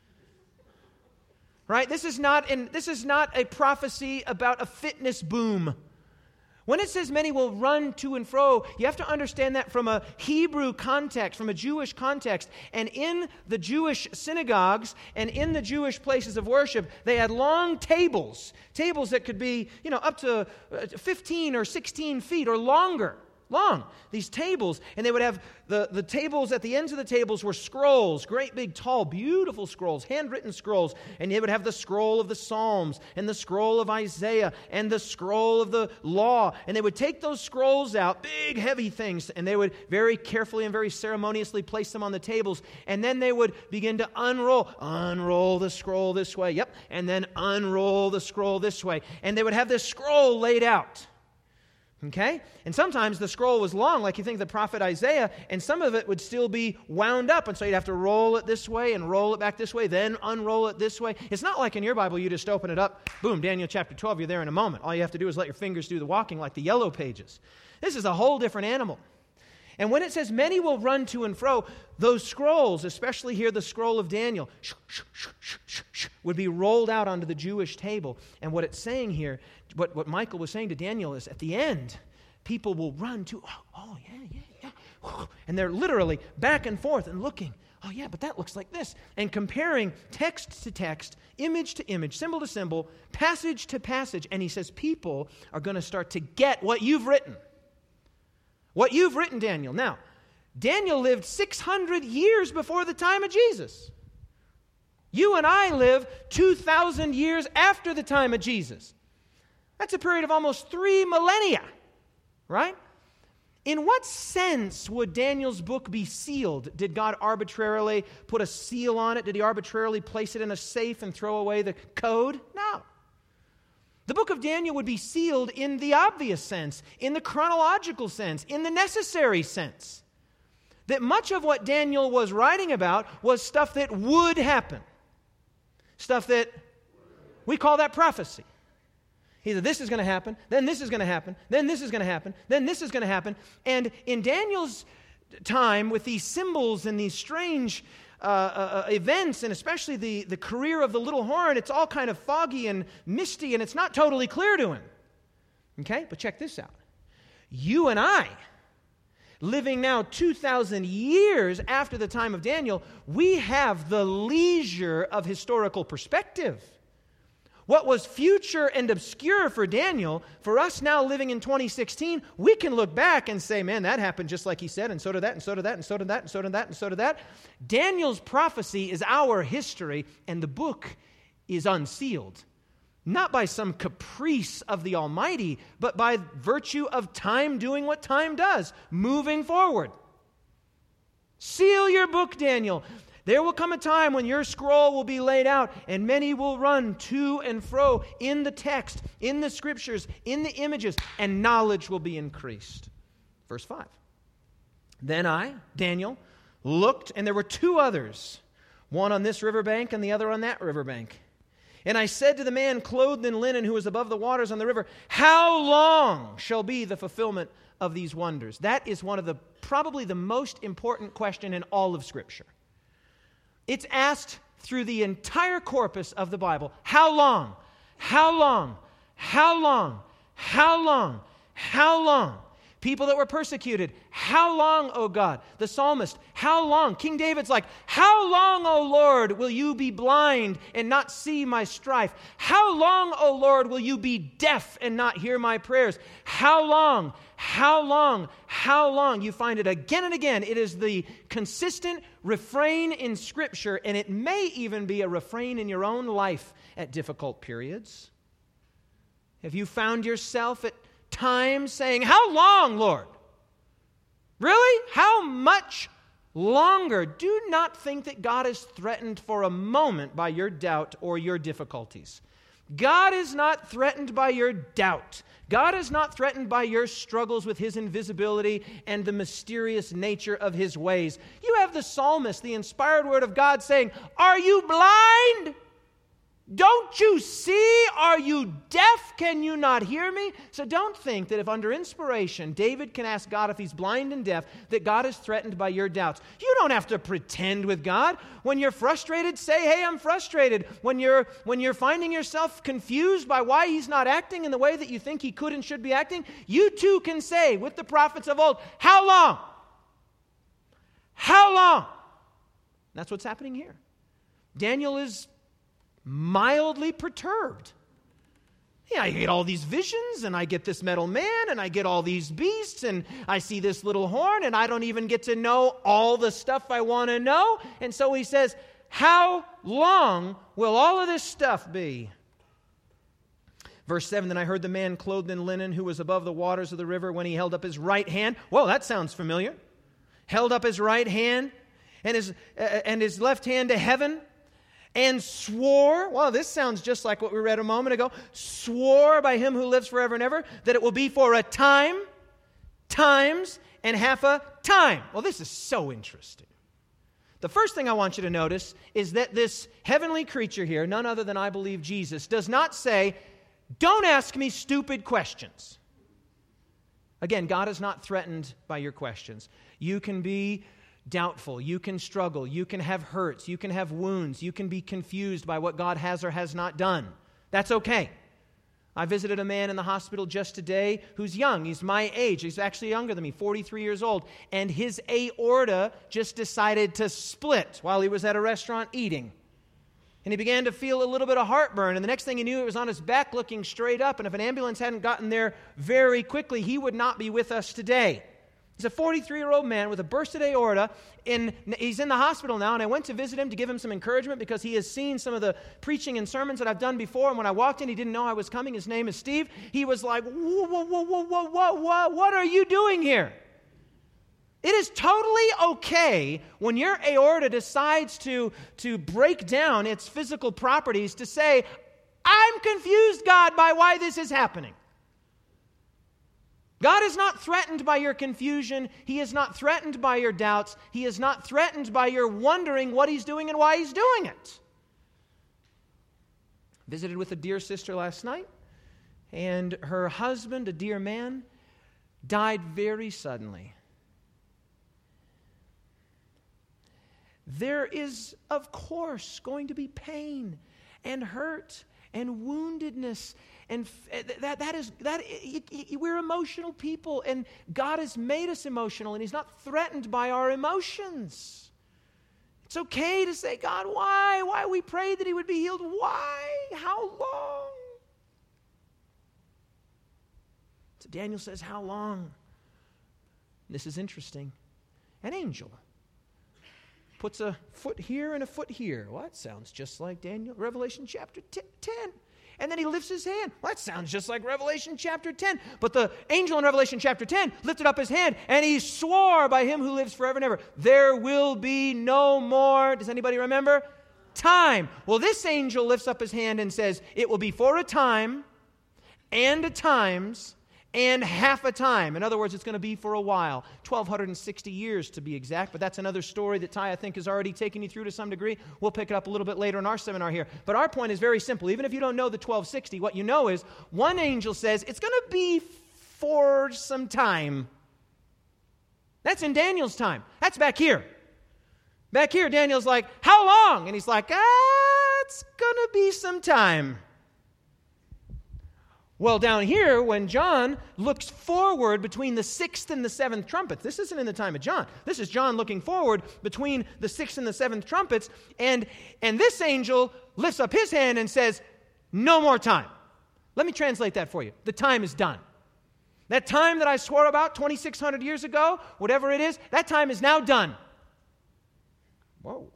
Right? This is not a prophecy about a fitness boom. When it says many will run to and fro, you have to understand that from a Hebrew context, from a Jewish context. And in the Jewish synagogues and in the Jewish places of worship, they had long tables that could be, up to 15 or 16 feet or longer. Long, these tables, and they would have the tables, at the ends of the tables were scrolls, great big tall beautiful scrolls, handwritten scrolls, and they would have the scroll of the Psalms and the scroll of Isaiah and the scroll of the law, and they would take those scrolls out, big heavy things, and they would very carefully and very ceremoniously place them on the tables, and then they would begin to unroll the scroll this way, and then unroll the scroll this way, and they would have this scroll laid out. Okay? And sometimes the scroll was long, like you think the prophet Isaiah, and some of it would still be wound up, and so you'd have to roll it this way and roll it back this way, then unroll it this way. It's not like in your Bible you just open it up, boom, Daniel chapter 12, you're there in a moment. All you have to do is let your fingers do the walking like the yellow pages. This is a whole different animal. And when it says many will run to and fro, those scrolls, especially here the scroll of Daniel, would be rolled out onto the Jewish table. And what it's saying here, what Michael was saying to Daniel is at the end, people will run to, yeah. And they're literally back and forth and looking. Oh, yeah, but that looks like this. And comparing text to text, image to image, symbol to symbol, passage to passage. And he says people are going to start to get what you've written. What you've written, Daniel. Now, Daniel lived 600 years before the time of Jesus. You and I live 2,000 years after the time of Jesus. That's a period of almost 3 millennia, right? In what sense would Daniel's book be sealed? Did God arbitrarily put a seal on it? Did he arbitrarily place it in a safe and throw away the code? No. The book of Daniel would be sealed in the obvious sense, in the chronological sense, in the necessary sense. That much of what Daniel was writing about was stuff that would happen. Stuff that we call that prophecy. Either this is going to happen, then this is going to happen, then this is going to happen, then this is going to happen. And in Daniel's time, with these symbols and these strange events, and especially the career of the little horn, it's all kind of foggy and misty, and it's not totally clear to him. Okay? But check this out. You and I, living now 2,000 years after the time of Daniel, we have the leisure of historical perspective. What was future and obscure for Daniel, for us now living in 2016, we can look back and say, man, that happened just like he said, and so did that, and so did that, and so did that, and so did that, and so did that. Daniel's prophecy is our history, and the book is unsealed. Not by some caprice of the Almighty, but by virtue of time doing what time does, moving forward. Seal your book, Daniel. There will come a time when your scroll will be laid out, and many will run to and fro in the text, in the scriptures, in the images, and knowledge will be increased. Verse 5. Then I, Daniel, looked, and there were 2 others, one on this riverbank and the other on that riverbank. And I said to the man clothed in linen who was above the waters on the river, how long shall be the fulfillment of these wonders? That is one of probably the most important question in all of Scripture. It's asked through the entire corpus of the Bible. How long? How long? How long? How long? How long? People that were persecuted. How long, O God? The psalmist. How long? King David's like, how long, O Lord, will you be blind and not see my strife? How long, O Lord, will you be deaf and not hear my prayers? How long? How long? How long? You find it again and again. It is the consistent refrain in Scripture, and it may even be a refrain in your own life at difficult periods. Have you found yourself at times saying, how long, Lord? Really? How much longer? Do not think that God is threatened for a moment by your doubt or your difficulties. God is not threatened by your doubt. God is not threatened by your struggles with His invisibility and the mysterious nature of His ways. You have the psalmist, the inspired word of God saying, are you blind? Don't you see? Are you deaf? Can you not hear me? So don't think that if under inspiration David can ask God if he's blind and deaf, that God is threatened by your doubts. You don't have to pretend with God. When you're frustrated, say, hey, I'm frustrated. When you're finding yourself confused by why He's not acting in the way that you think He could and should be acting, you too can say with the prophets of old, how long? How long? That's what's happening here. Daniel is mildly perturbed. Yeah, I get all these visions, and I get this metal man, and I get all these beasts, and I see this little horn, and I don't even get to know all the stuff I want to know. And so he says, how long will all of this stuff be? Verse 7, then I heard the man clothed in linen who was above the waters of the river when he held up his right hand. Whoa, that sounds familiar. Held up his right hand and his left hand to heaven. and swore, well, this sounds just like what we read a moment ago, swore by him who lives forever and ever that it will be for a time, times, and half a time. Well, this is so interesting. The first thing I want you to notice is that this heavenly creature here, none other than I believe Jesus, does not say, don't ask me stupid questions. Again, God is not threatened by your questions. You can be doubtful, you can struggle, you can have hurts, you can have wounds, you can be confused by what God has or has not done. That's okay. I visited a man in the hospital just today who's young. He's my age. He's actually younger than me, 43 years old. And his aorta just decided to split while he was at a restaurant eating. And he began to feel a little bit of heartburn. And the next thing he knew, it was on his back looking straight up. And if an ambulance hadn't gotten there very quickly, he would not be with us today. He's a 43-year-old man with a bursted aorta, and he's in the hospital now, and I went to visit him to give him some encouragement because he has seen some of the preaching and sermons that I've done before, and when I walked in, he didn't know I was coming. His name is Steve. He was like, what are you doing here? It is totally okay when your aorta decides to break down its physical properties to say, I'm confused, God, by why this is happening. God is not threatened by your confusion. He is not threatened by your doubts. He is not threatened by your wondering what He's doing and why He's doing it. Visited with a dear sister last night, and her husband, a dear man, died very suddenly. There is, of course, going to be pain and hurt and woundedness, and we're emotional people, and God has made us emotional, and He's not threatened by our emotions. It's okay to say, God, why? Why we prayed that He would be healed? Why? How long? So Daniel says, how long? This is interesting. An angel puts a foot here and a foot here. Well, that sounds just like Daniel, Revelation chapter 10. And then he lifts his hand. Well, that sounds just like Revelation chapter 10. But the angel in Revelation chapter 10 lifted up his hand, and he swore by him who lives forever and ever, there will be no more, does anybody remember? Time. Well, this angel lifts up his hand and says, it will be for a time, and a times, and half a time. In other words, it's going to be for a while. 1,260 years to be exact, but that's another story that Ty, I think, has already taken you through to some degree. We'll pick it up a little bit later in our seminar here. But our point is very simple. Even if you don't know the 1,260, what you know is one angel says it's going to be for some time. That's in Daniel's time. That's back here. Back here, Daniel's like, how long? And he's like, it's going to be some time. Well, down here, when John looks forward between the sixth and the seventh trumpets, this isn't in the time of John. This is John looking forward between the sixth and the seventh trumpets, and this angel lifts up his hand and says, no more time. Let me translate that for you. The time is done. That time that I swore about 2,600 years ago, whatever it is, that time is now done. Whoa.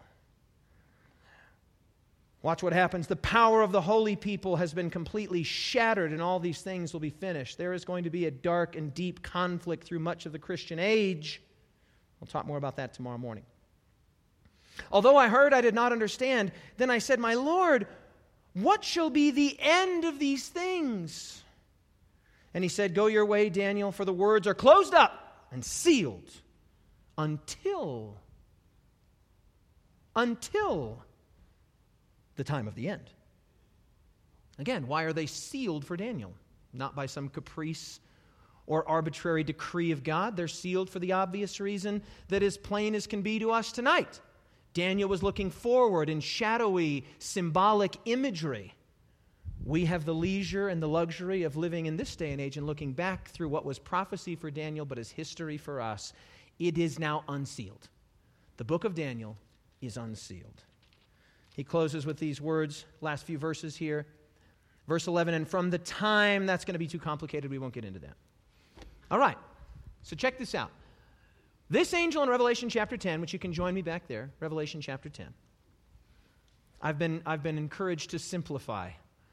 Watch what happens. The power of the holy people has been completely shattered, and all these things will be finished. There is going to be a dark and deep conflict through much of the Christian age. We'll talk more about that tomorrow morning. Although I heard, I did not understand. Then I said, my Lord, what shall be the end of these things? And he said, go your way, Daniel, for the words are closed up and sealed until the time of the end. Again, why are they sealed for Daniel? Not by some caprice or arbitrary decree of God. They're sealed for the obvious reason that is plain as can be to us tonight. Daniel was looking forward in shadowy, symbolic imagery. We have the leisure and the luxury of living in this day and age and looking back through what was prophecy for Daniel but is history for us. It is now unsealed. The book of Daniel is unsealed. He closes with these words, last few verses here. Verse 11, and from the time, that's going to be too complicated, we won't get into that. All right, so check this out. This angel in Revelation chapter 10, which you can join me back there, Revelation chapter 10. I've been encouraged to simplify,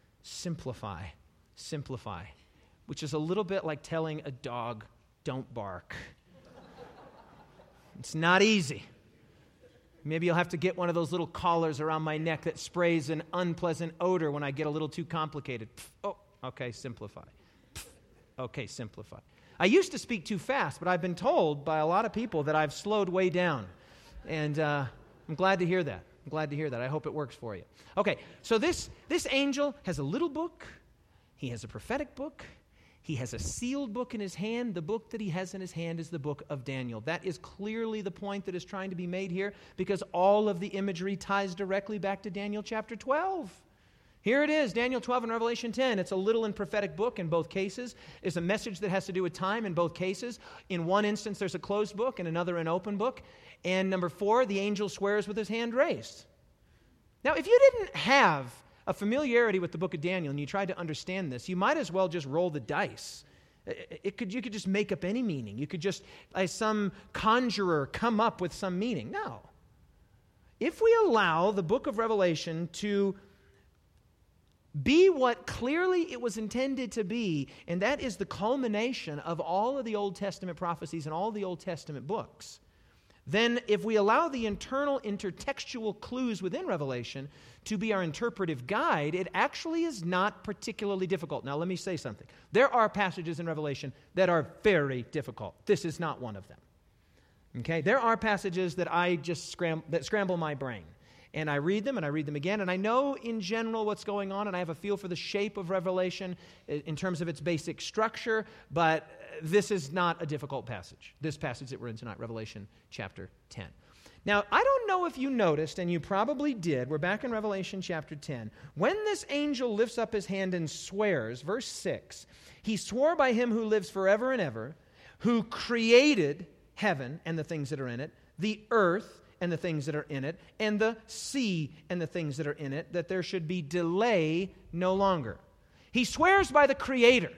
which is a little bit like telling a dog, don't bark. It's not easy. Maybe you'll have to get one of those little collars around my neck that sprays an unpleasant odor when I get a little too complicated. Oh, okay, simplify. Okay, simplify. I used to speak too fast, but I've been told by a lot of people that I've slowed way down. And I'm glad to hear that. I'm glad to hear that. I hope it works for you. Okay, so this angel has a little book. He has a prophetic book. He has a sealed book in his hand. The book that he has in his hand is the book of Daniel. That is clearly the point that is trying to be made here, because all of the imagery ties directly back to Daniel chapter 12. Here it is, Daniel 12 and Revelation 10. It's a little and prophetic book in both cases. It's a message that has to do with time in both cases. In one instance, there's a closed book, and another an open book. And number 4, the angel swears with his hand raised. Now, if you didn't have a familiarity with the book of Daniel and you tried to understand this, you might as well just roll the dice. You could just make up any meaning. You could just, like some conjurer, come up with some meaning. No. If we allow the book of Revelation to be what clearly it was intended to be, and that is the culmination of all of the Old Testament prophecies and all the Old Testament books, then if we allow the internal intertextual clues within Revelation to be our interpretive guide, it actually is not particularly difficult. Now, let me say something. There are passages in Revelation that are very difficult. This is not one of them. Okay? There are passages that I just scramble my brain. And I read them, and I read them again, and I know in general what's going on, and I have a feel for the shape of Revelation in terms of its basic structure, but this is not a difficult passage. This passage that we're in tonight, Revelation chapter 10. Now, I don't know if you noticed, and you probably did, we're back in Revelation chapter 10. When this angel lifts up his hand and swears, verse 6, he swore by him who lives forever and ever, who created heaven and the things that are in it, the earth and the things that are in it, and the sea and the things that are in it, that there should be delay no longer. He swears by the Creator.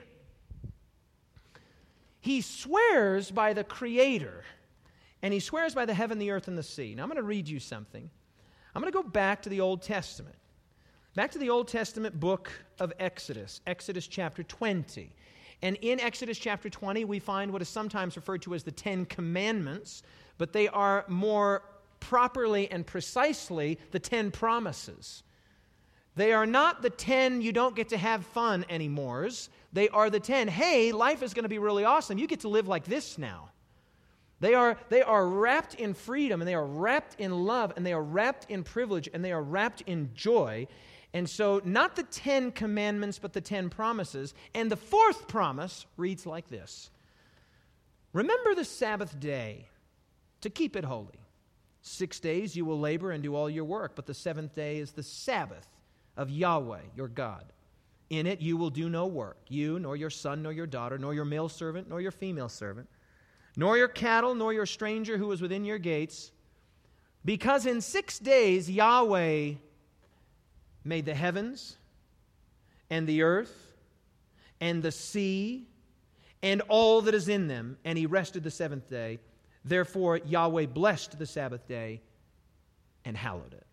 He swears by the Creator, and he swears by the heaven, the earth, and the sea. Now, I'm going to read you something. I'm going to go back to the Old Testament. Back to the Old Testament book of Exodus, Exodus chapter 20. And in Exodus chapter 20, we find what is sometimes referred to as the 10 Commandments, but they are more properly and precisely the 10 promises. They are not the 10 you don't get to have fun anymores. They are the 10, hey, life is going to be really awesome. You get to live like this now. They are wrapped in freedom, and they are wrapped in love, and they are wrapped in privilege, and they are wrapped in joy. And so not the 10 commandments, but the 10 promises. And the 4th promise reads like this. Remember the Sabbath day to keep it holy. 6 days you will labor and do all your work, but the 7th day is the Sabbath of Yahweh, your God. In it you will do no work, you, nor your son, nor your daughter, nor your male servant, nor your female servant, nor your cattle, nor your stranger who is within your gates, because in 6 days Yahweh made the heavens and the earth and the sea and all that is in them, and he rested the 7th day. Therefore, Yahweh blessed the Sabbath day and hallowed it.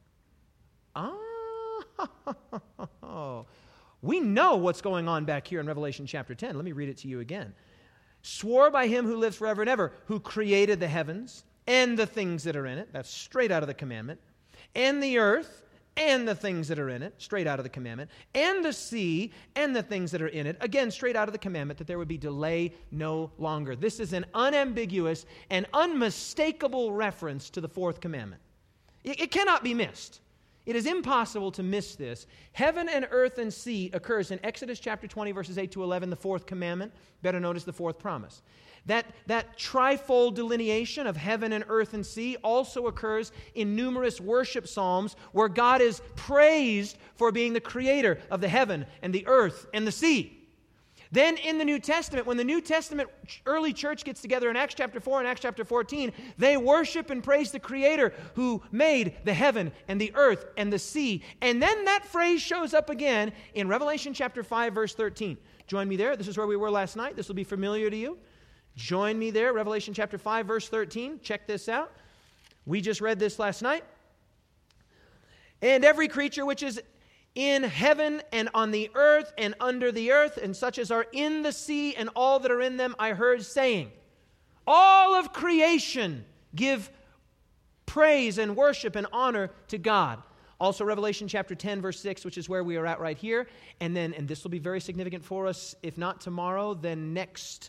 We know what's going on back here in Revelation chapter 10. Let me read it to you again. Swore by him who lives forever and ever, who created the heavens and the things that are in it. That's straight out of the commandment. And the earth and the things that are in it, straight out of the commandment, and the sea and the things that are in it, again, straight out of the commandment, that there would be delay no longer. This is an unambiguous and unmistakable reference to the 4th commandment. It cannot be missed. It is impossible to miss this. Heaven and earth and sea occurs in Exodus chapter 20, verses 8 to 11, the 4th commandment. Better notice the 4th promise. That trifold delineation of heaven and earth and sea also occurs in numerous worship psalms where God is praised for being the creator of the heaven and the earth and the sea. Then in the New Testament, when the New Testament early church gets together in Acts chapter 4 and Acts chapter 14, they worship and praise the Creator who made the heaven and the earth and the sea. And then that phrase shows up again in Revelation chapter 5, verse 13. Join me there. This is where we were last night. This will be familiar to you. Join me there, Revelation chapter 5, verse 13. Check this out. We just read this last night. And every creature which is in heaven and on the earth and under the earth, and such as are in the sea and all that are in them, I heard saying, all of creation give praise and worship and honor to God. Also, Revelation chapter 10, verse 6, which is where we are at right here. And this will be very significant for us, if not tomorrow, then next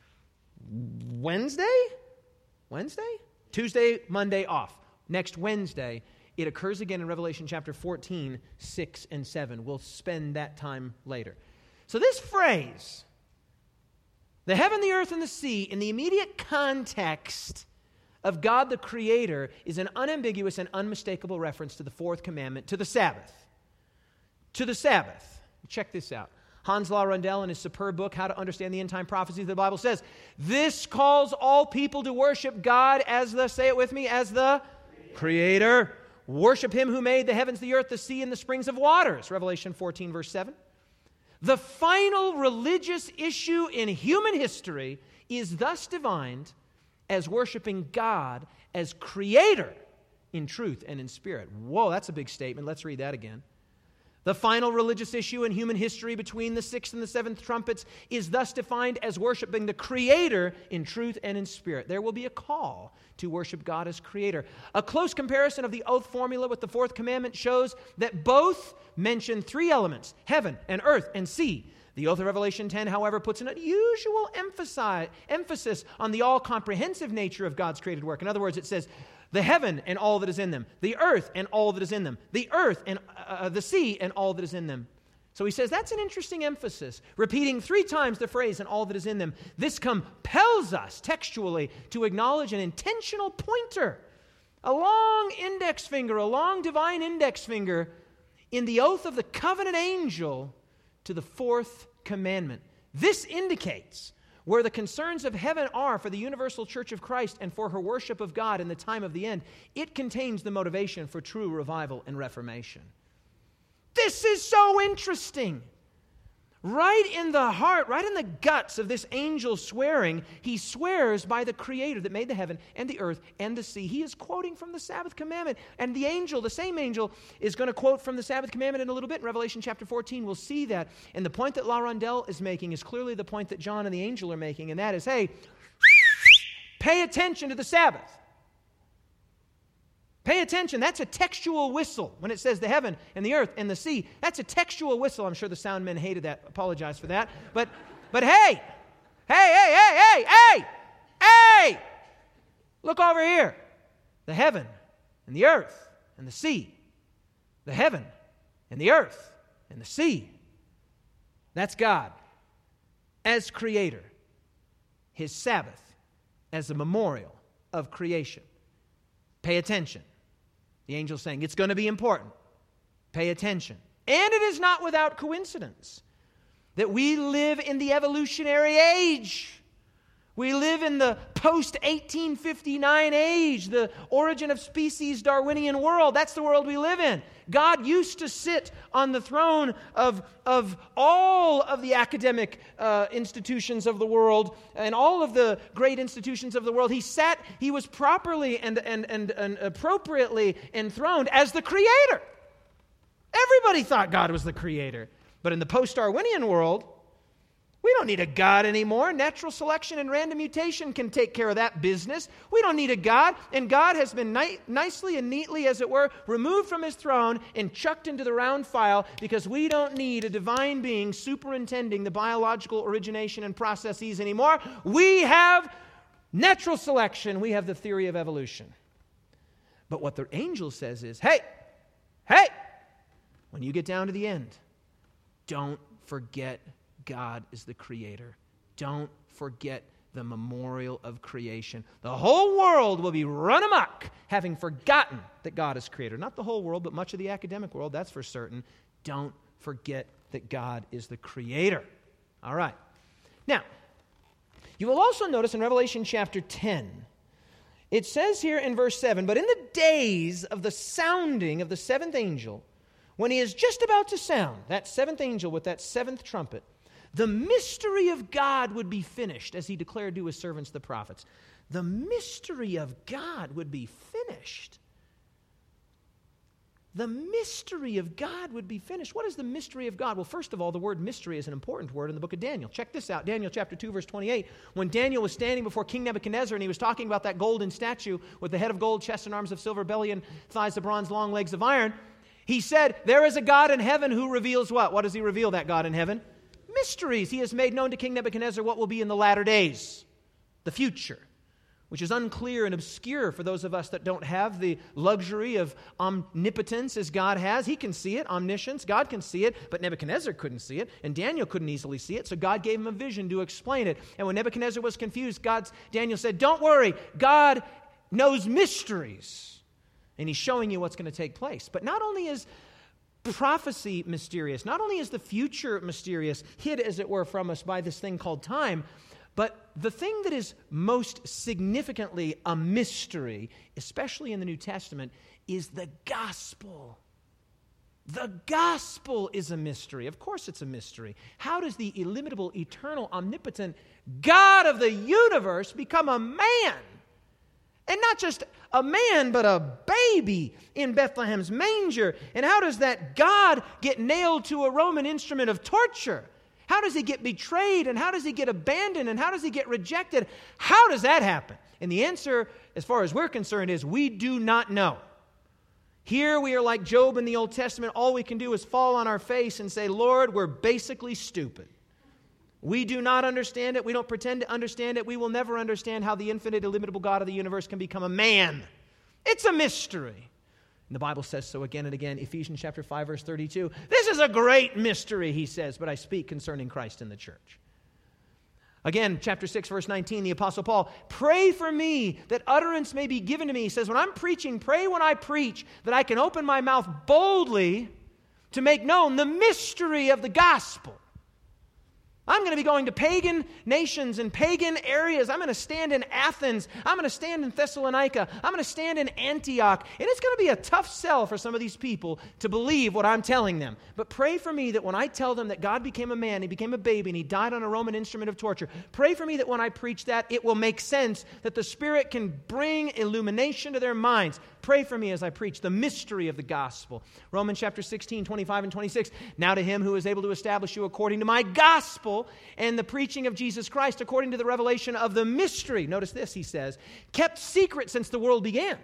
Wednesday? Tuesday, Monday off. Next Wednesday, it occurs again in Revelation chapter 14, 6 and 7. We'll spend that time later. So this phrase, the heaven, the earth, and the sea, in the immediate context of God the Creator, is an unambiguous and unmistakable reference to the fourth commandment, to the Sabbath. To the Sabbath. Check this out. Hans Law Rundell, in his superb book, How to Understand the End Time Prophecies, the Bible says, this calls all people to worship God as the, say it with me, as the Creator. Worship Him who made the heavens, the earth, the sea, and the springs of waters. Revelation 14, verse 7. The final religious issue in human history is thus defined as worshiping God as Creator in truth and in spirit. Whoa, that's a big statement. Let's read that again. The final religious issue in human history between the sixth and the seventh trumpets is thus defined as worshiping the Creator in truth and in spirit. There will be a call to worship God as Creator. A close comparison of the oath formula with the fourth commandment shows that both mention three elements, heaven and earth and sea. The oath of Revelation 10, however, puts an unusual emphasis on the all-comprehensive nature of God's created work. In other words, it says, the heaven and all that is in them, the earth and all that is in them, the earth and the sea and all that is in them. So he says that's an interesting emphasis, repeating 3 times the phrase and all that is in them. This compels us textually to acknowledge an intentional pointer, a long index finger, a long divine index finger in the oath of the covenant angel to the fourth commandment. This indicates where the concerns of heaven are for the universal church of Christ and for her worship of God in the time of the end. It contains the motivation for true revival and reformation. This is so interesting. Right in the heart, right in the guts of this angel swearing, he swears by the Creator that made the heaven and the earth and the sea. He is quoting from the Sabbath commandment. And the angel, the same angel, is going to quote from the Sabbath commandment in a little bit. In Revelation chapter 14, we'll see that. And the point that La Rondelle is making is clearly the point that John and the angel are making, and that is, hey, pay attention to the Sabbath. Pay attention. That's a textual whistle. When it says the heaven and the earth and the sea, that's a textual whistle. I'm sure the sound men hated that. Apologize for that. But hey, look over here. The heaven and the earth and the sea. The heaven and the earth and the sea. That's God as Creator. His Sabbath as a memorial of creation. Pay attention. The angel's saying, it's going to be important. Pay attention. And it is not without coincidence that we live in the evolutionary age. We live in the post-1859 age, the origin of species Darwinian world. That's the world we live in. God used to sit on the throne of all of the academic institutions of the world and all of the great institutions of the world. He was properly and appropriately enthroned as the Creator. Everybody thought God was the Creator. But in the post-Darwinian world, we don't need a God anymore. Natural selection and random mutation can take care of that business. We don't need a God. And God has been nicely and neatly, as it were, removed from His throne and chucked into the round file because we don't need a divine being superintending the biological origination and processes anymore. We have natural selection. We have the theory of evolution. But what the angel says is, hey, when you get down to the end, don't forget God is the Creator. Don't forget the memorial of creation. The whole world will be run amok, having forgotten that God is Creator. Not the whole world, but much of the academic world, that's for certain. Don't forget that God is the Creator. All right. Now, you will also notice in Revelation chapter 10, it says here in verse 7, but in the days of the sounding of the seventh angel, when he is just about to sound, that seventh angel with that seventh trumpet, the mystery of God would be finished, as He declared to His servants, the prophets. The mystery of God would be finished. the mystery of God would be finished. What is the mystery of God? Well, first of all, the word mystery is an important word in the book of Daniel. Check this out, Daniel chapter 2, verse 28. When Daniel was standing before King Nebuchadnezzar and he was talking about that golden statue with the head of gold, chest and arms of silver, belly and thighs of bronze, long legs of iron, he said, there is a God in heaven who reveals what? What does he reveal, that God in heaven? Mysteries. He has made known to King Nebuchadnezzar what will be in the latter days, the future, which is unclear and obscure for those of us that don't have the luxury of omnipotence as God has. He can see it, omniscience. God can see it, but Nebuchadnezzar couldn't see it, and Daniel couldn't easily see it, so God gave him a vision to explain it. And when Nebuchadnezzar was confused, Daniel said, don't worry, God knows mysteries, and he's showing you what's going to take place. But not only is prophecy mysterious, not only is the future mysterious, hid, as it were, from us by this thing called time, but the thing that is most significantly a mystery, especially in the New Testament, is the gospel. The gospel is a mystery. Of course it's a mystery. How does the illimitable, eternal, omnipotent God of the universe become a man? And not just a man, but a baby in Bethlehem's manger. And how does that God get nailed to a Roman instrument of torture? How does he get betrayed, and how does he get abandoned, and how does he get rejected? How does that happen? And the answer, as far as we're concerned, is we do not know. Here we are like Job in the Old Testament. All we can do is fall on our face and say, Lord, we're basically stupid. We do not understand it. We don't pretend to understand it. We will never understand how the infinite, illimitable God of the universe can become a man. It's a mystery. And the Bible says so again and again. Ephesians chapter 5, verse 32. This is a great mystery, he says, but I speak concerning Christ and the church. Again, chapter 6, verse 19, the Apostle Paul, pray for me that utterance may be given to me. He says, when I'm preaching, pray when I preach that I can open my mouth boldly to make known the mystery of the gospel. I'm going to be going to pagan nations and pagan areas. I'm going to stand in Athens. I'm going to stand in Thessalonica. I'm going to stand in Antioch. And it's going to be a tough sell for some of these people to believe what I'm telling them. But pray for me that when I tell them that God became a man, he became a baby, and he died on a Roman instrument of torture, pray for me that when I preach that, it will make sense, that the Spirit can bring illumination to their minds. Pray for me as I preach the mystery of the gospel. Romans chapter 16, 25 and 26. Now to him who is able to establish you according to my gospel and the preaching of Jesus Christ, according to the revelation of the mystery. Notice this, he says, kept secret since the world began.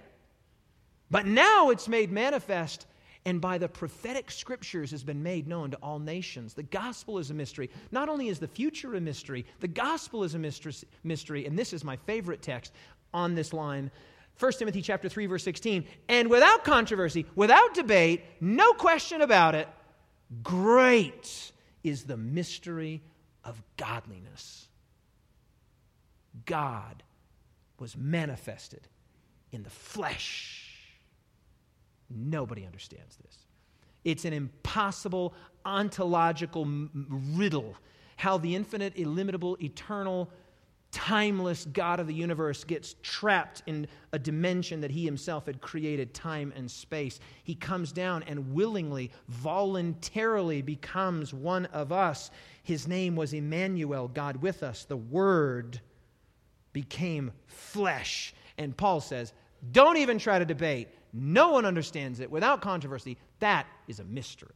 But now it's made manifest, and by the prophetic scriptures has been made known to all nations. The gospel is a mystery. Not only is the future a mystery, the gospel is a mystery. And this is my favorite text on this line. 1 Timothy chapter 3, verse 16, and without controversy, without debate, no question about it, great is the mystery of godliness. God was manifested in the flesh. Nobody understands this. It's an impossible ontological riddle, how the infinite, illimitable, eternal, timeless God of the universe gets trapped in a dimension that he himself had created, time and space. He comes down and willingly, voluntarily becomes one of us. His name was Emmanuel, God with us. The Word became flesh. And Paul says, don't even try to debate. No one understands it without controversy. That is a mystery.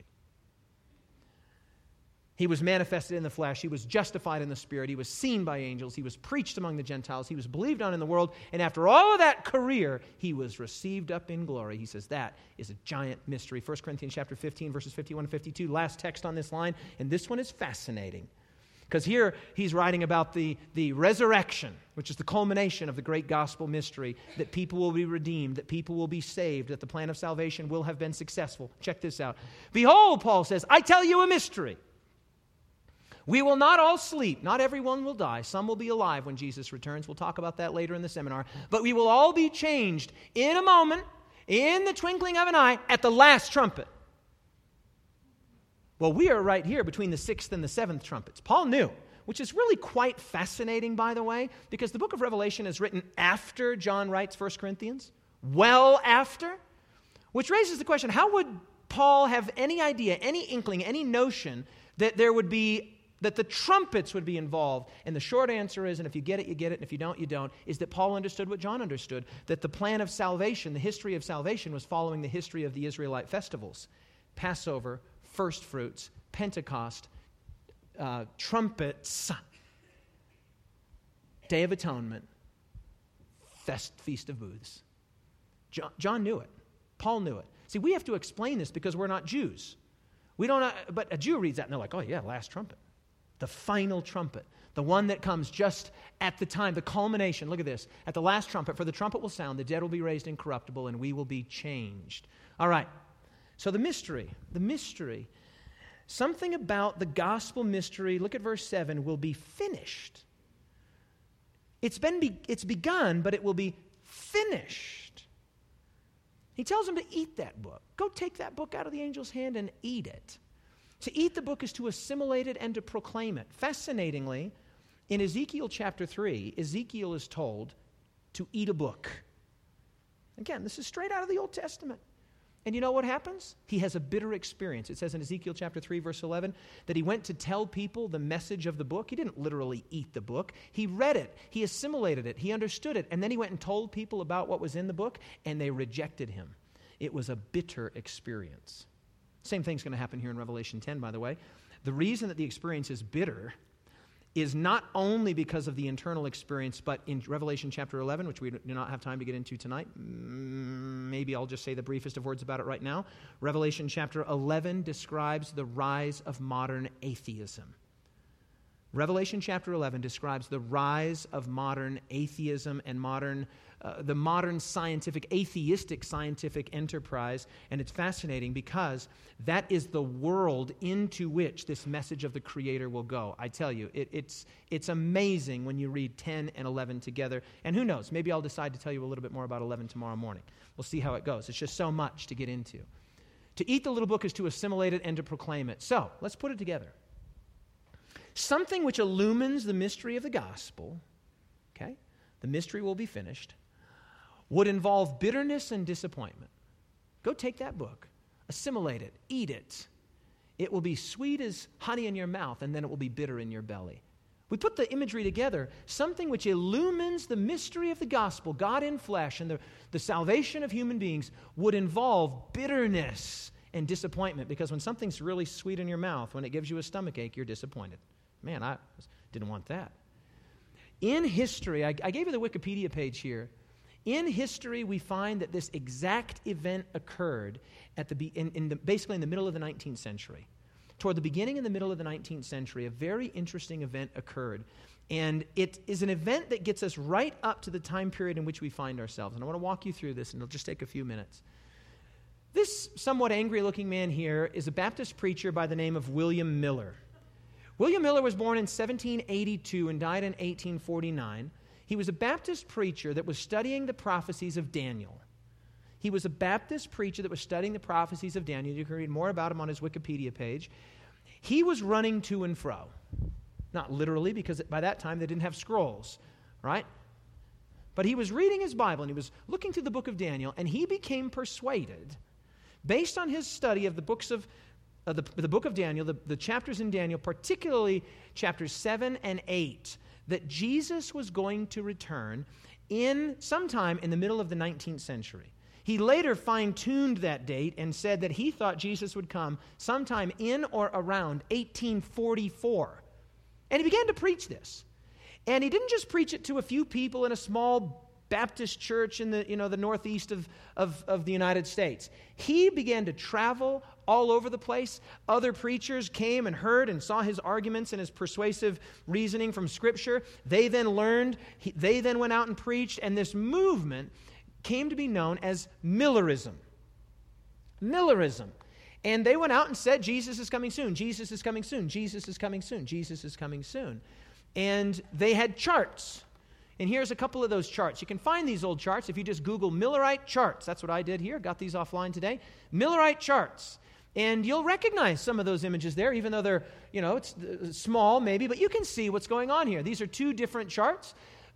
He was manifested in the flesh. He was justified in the Spirit. He was seen by angels. He was preached among the Gentiles. He was believed on in the world. And after all of that career, he was received up in glory. He says that is a giant mystery. 1 Corinthians chapter 15, verses 51 and 52. Last text on this line. And this one is fascinating. Because here he's writing about the resurrection, which is the culmination of the great gospel mystery, that people will be redeemed, that people will be saved, that the plan of salvation will have been successful. Check this out. Behold, Paul says, I tell you a mystery. We will not all sleep. Not everyone will die. Some will be alive when Jesus returns. We'll talk about that later in the seminar. But we will all be changed in a moment, in the twinkling of an eye, at the last trumpet. Well, we are right here between the sixth and the seventh trumpets. Paul knew, which is really quite fascinating, by the way, because the book of Revelation is written after John writes 1 Corinthians, well after, which raises the question, how would Paul have any idea, any inkling, any notion that there would be that the trumpets would be involved. And the short answer is, and if you get it, you get it, and if you don't, you don't, is that Paul understood what John understood, that the plan of salvation, the history of salvation, was following the history of the Israelite festivals. Passover, first fruits, Pentecost, trumpets, Day of Atonement, Feast of Booths. John knew it. Paul knew it. See, we have to explain this because we're not Jews. We don't. But a Jew reads that and they're like, oh yeah, last trumpet. The final trumpet. The one that comes just at the time, the culmination. Look at this. At the last trumpet, for the trumpet will sound, the dead will be raised incorruptible, and we will be changed. All right. So the mystery. Something about the gospel mystery, look at verse 7, will be finished. It's begun, but it will be finished. He tells them to eat that book. Go take that book out of the angel's hand and eat it. To eat the book is to assimilate it and to proclaim it. Fascinatingly, in Ezekiel chapter 3, Ezekiel is told to eat a book. Again, this is straight out of the Old Testament. And you know what happens? He has a bitter experience. It says in Ezekiel chapter 3, verse 11, that he went to tell people the message of the book. He didn't literally eat the book. He read it. He assimilated it. He understood it. And then he went and told people about what was in the book, and they rejected him. It was a bitter experience. Same thing's going to happen here in Revelation 10, by the way. The reason that the experience is bitter is not only because of the internal experience, but in Revelation chapter 11, which we do not have time to get into tonight, maybe I'll just say the briefest of words about it right now. Revelation chapter 11 describes the rise of modern atheism. Revelation chapter 11 describes the rise of modern atheism and the modern atheistic scientific enterprise. And it's fascinating because that is the world into which this message of the Creator will go. I tell you, it's amazing when you read 10 and 11 together. And who knows, maybe I'll decide to tell you a little bit more about 11 tomorrow morning. We'll see how it goes. It's just so much to get into. To eat the little book is to assimilate it and to proclaim it. So, let's put it together. Something which illumines the mystery of the gospel, okay, the mystery will be finished, would involve bitterness and disappointment. Go take that book, assimilate it, eat it. It will be sweet as honey in your mouth, and then it will be bitter in your belly. We put the imagery together, something which illumines the mystery of the gospel, God in flesh, and the salvation of human beings would involve bitterness and disappointment, because when something's really sweet in your mouth, when it gives you a stomachache, you're disappointed. Man, I didn't want that. In history, I gave you the Wikipedia page here. In history, we find that this exact event occurred basically in the middle of the 19th century. Toward the beginning and the middle of the 19th century, a very interesting event occurred. And it is an event that gets us right up to the time period in which we find ourselves. And I want to walk you through this, and it'll just take a few minutes. This somewhat angry-looking man here is a Baptist preacher by the name of William Miller. William Miller was born in 1782 and died in 1849. He was a Baptist preacher that was studying the prophecies of Daniel. He was a Baptist preacher that was studying the prophecies of Daniel. You can read more about him on his Wikipedia page. He was running to and fro. Not literally, because by that time they didn't have scrolls, right? But he was reading his Bible, and he was looking through the book of Daniel, and he became persuaded, based on his study of the books of the book of Daniel, the chapters in Daniel, particularly chapters 7 and 8, that Jesus was going to return sometime in the middle of the 19th century. He later fine-tuned that date and said that he thought Jesus would come sometime in or around 1844. And he began to preach this. And he didn't just preach it to a few people in a small Baptist church in the northeast of the United States. He began to travel all over the place. Other preachers came and heard and saw his arguments and his persuasive reasoning from Scripture. They then learned. They then went out and preached, and this movement came to be known as Millerism. Millerism. And they went out and said, Jesus is coming soon, Jesus is coming soon, Jesus is coming soon, Jesus is coming soon. And they had charts. And here's a couple of those charts. You can find these old charts if you just Google Millerite charts. That's what I did here. Got these offline today. Millerite charts. And you'll recognize some of those images there, even though they're, it's small maybe, but you can see what's going on here. These are two different charts.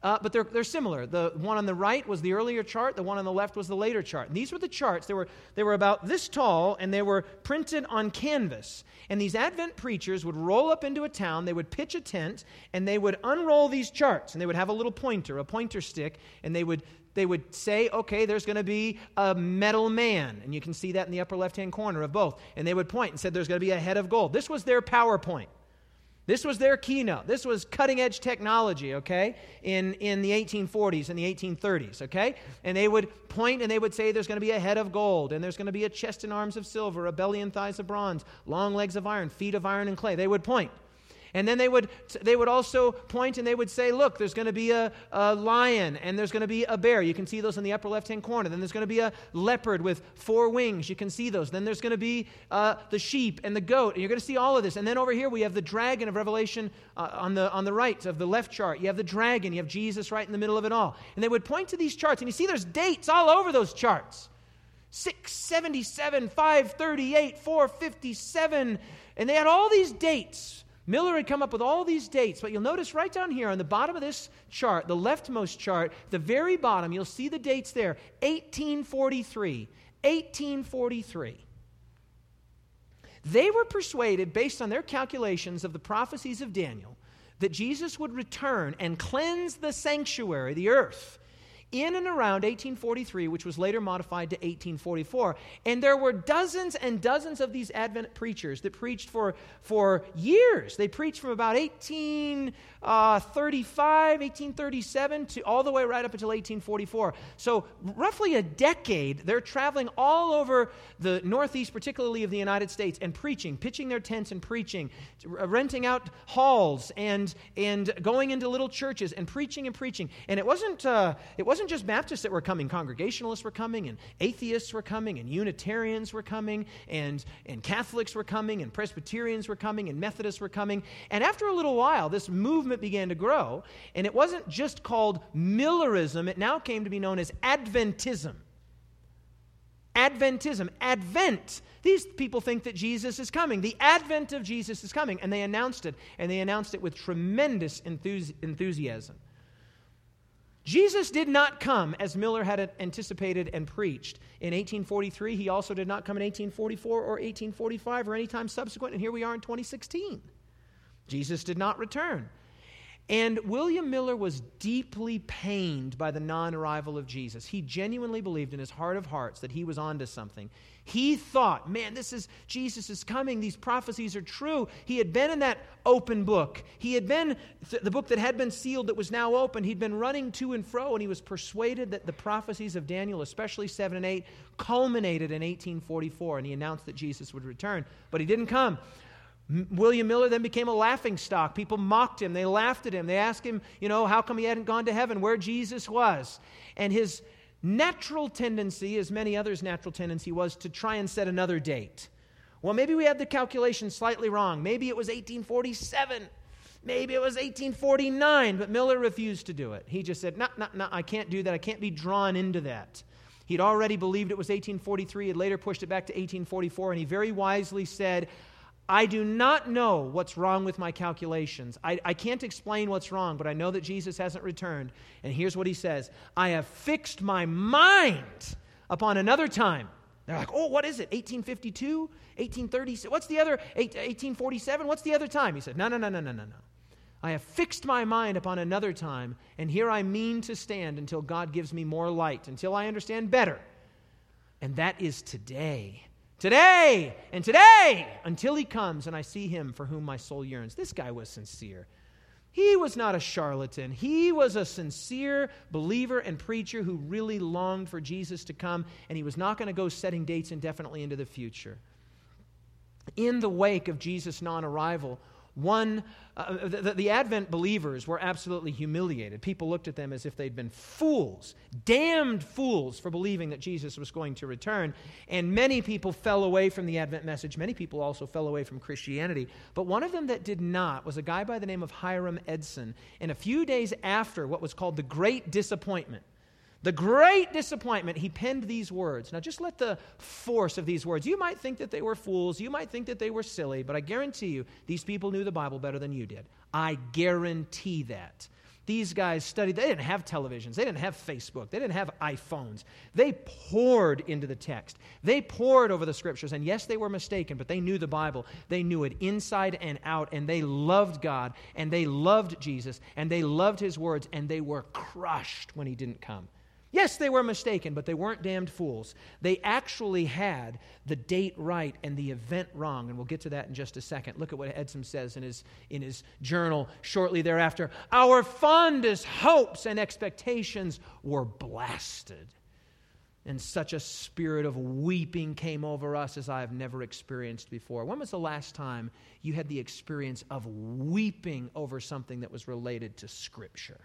but they're similar. The one on the right was the earlier chart. The one on the left was the later chart. And these were the charts. They were about this tall, and they were printed on canvas. And these Advent preachers would roll up into a town. They would pitch a tent, and they would unroll these charts. And they would have a little pointer, a pointer stick, and they would say, okay, there's going to be a metal man. And you can see that in the upper left-hand corner of both. And they would point and said there's going to be a head of gold. This was their PowerPoint. This was their keynote. This was cutting-edge technology, okay, in the 1840s and the 1830s, okay? And they would point and they would say there's going to be a head of gold, and there's going to be a chest and arms of silver, a belly and thighs of bronze, long legs of iron, feet of iron and clay. They would point. And then they would also point and they would say, look, there's going to be a lion and there's going to be a bear. You can see those in the upper left-hand corner. Then there's going to be a leopard with 4 wings. You can see those. Then there's going to be the sheep and the goat. And you're going to see all of this. And then over here we have the dragon of Revelation on the right of the left chart. You have the dragon. You have Jesus right in the middle of it all. And they would point to these charts. And you see there's dates all over those charts. 677, 538, 457. And they had all these dates. Miller had come up with all these dates, but you'll notice right down here on the bottom of this chart, the leftmost chart, the very bottom, you'll see the dates there, 1843, 1843. They were persuaded, based on their calculations of the prophecies of Daniel, that Jesus would return and cleanse the sanctuary, the earth, in and around 1843, which was later modified to 1844. And there were dozens and dozens of these Advent preachers that preached for years. They preached from about 1835, 1837, to all the way right up until 1844. So roughly a decade, they're traveling all over the Northeast, particularly of the United States, and preaching, pitching their tents and preaching, renting out halls and going into little churches and preaching and preaching. And it wasn't just Baptists that were coming. Congregationalists were coming, and atheists were coming, and Unitarians were coming, and Catholics were coming, and Presbyterians were coming, and Methodists were coming. And after a little while, this movement began to grow, and it wasn't just called Millerism. It now came to be known as Adventism. Adventism. Advent. These people think that Jesus is coming. The advent of Jesus is coming, and they announced it, and they announced it with tremendous enthusiasm. Jesus did not come as Miller had anticipated and preached. In 1843, he also did not come in 1844 or 1845 or any time subsequent, and here we are in 2016. Jesus did not return. And William Miller was deeply pained by the non-arrival of Jesus. He genuinely believed in his heart of hearts that he was onto something. He thought, man, Jesus is coming. These prophecies are true. He had been in that open book. He had been the book that had been sealed that was now open. He'd been running to and fro, and he was persuaded that the prophecies of Daniel, especially 7 and 8, culminated in 1844, and he announced that Jesus would return. But he didn't come. William Miller then became a laughingstock. People mocked him. They laughed at him. They asked him, how come he hadn't gone to heaven, where Jesus was. And his natural tendency, as many others' natural tendency, was to try and set another date. Well, maybe we had the calculation slightly wrong. Maybe it was 1847. Maybe it was 1849. But Miller refused to do it. He just said, no, I can't do that. I can't be drawn into that. He'd already believed it was 1843. He had later pushed it back to 1844. And he very wisely said, I do not know what's wrong with my calculations. I can't explain what's wrong, but I know that Jesus hasn't returned. And here's what he says. I have fixed my mind upon another time. They're like, oh, what is it? 1852? 1830? What's the other? 1847? What's the other time? He said, no. I have fixed my mind upon another time, and here I mean to stand until God gives me more light, until I understand better. And that is today. Today, until he comes and I see him for whom my soul yearns. This guy was sincere. He was not a charlatan. He was a sincere believer and preacher who really longed for Jesus to come, and he was not going to go setting dates indefinitely into the future. In the wake of Jesus' non-arrival, the Advent believers were absolutely humiliated. People looked at them as if they'd been fools, damned fools for believing that Jesus was going to return. And many people fell away from the Advent message. Many people also fell away from Christianity. But one of them that did not was a guy by the name of Hiram Edson. And a few days after what was called the Great Disappointment, he penned these words. Now just let the force of these words. You might think that they were fools. You might think that they were silly. But I guarantee you, these people knew the Bible better than you did. I guarantee that. These guys studied. They didn't have televisions. They didn't have Facebook. They didn't have iPhones. They poured into the text. They poured over the Scriptures. And yes, they were mistaken, but they knew the Bible. They knew it inside and out, and they loved God, and they loved Jesus, and they loved His words, and they were crushed when He didn't come. Yes, they were mistaken, but they weren't damned fools. They actually had the date right and the event wrong, and we'll get to that in just a second. Look at what Edsom says in his journal shortly thereafter. Our fondest hopes and expectations were blasted, and such a spirit of weeping came over us as I have never experienced before. When was the last time you had the experience of weeping over something that was related to Scripture?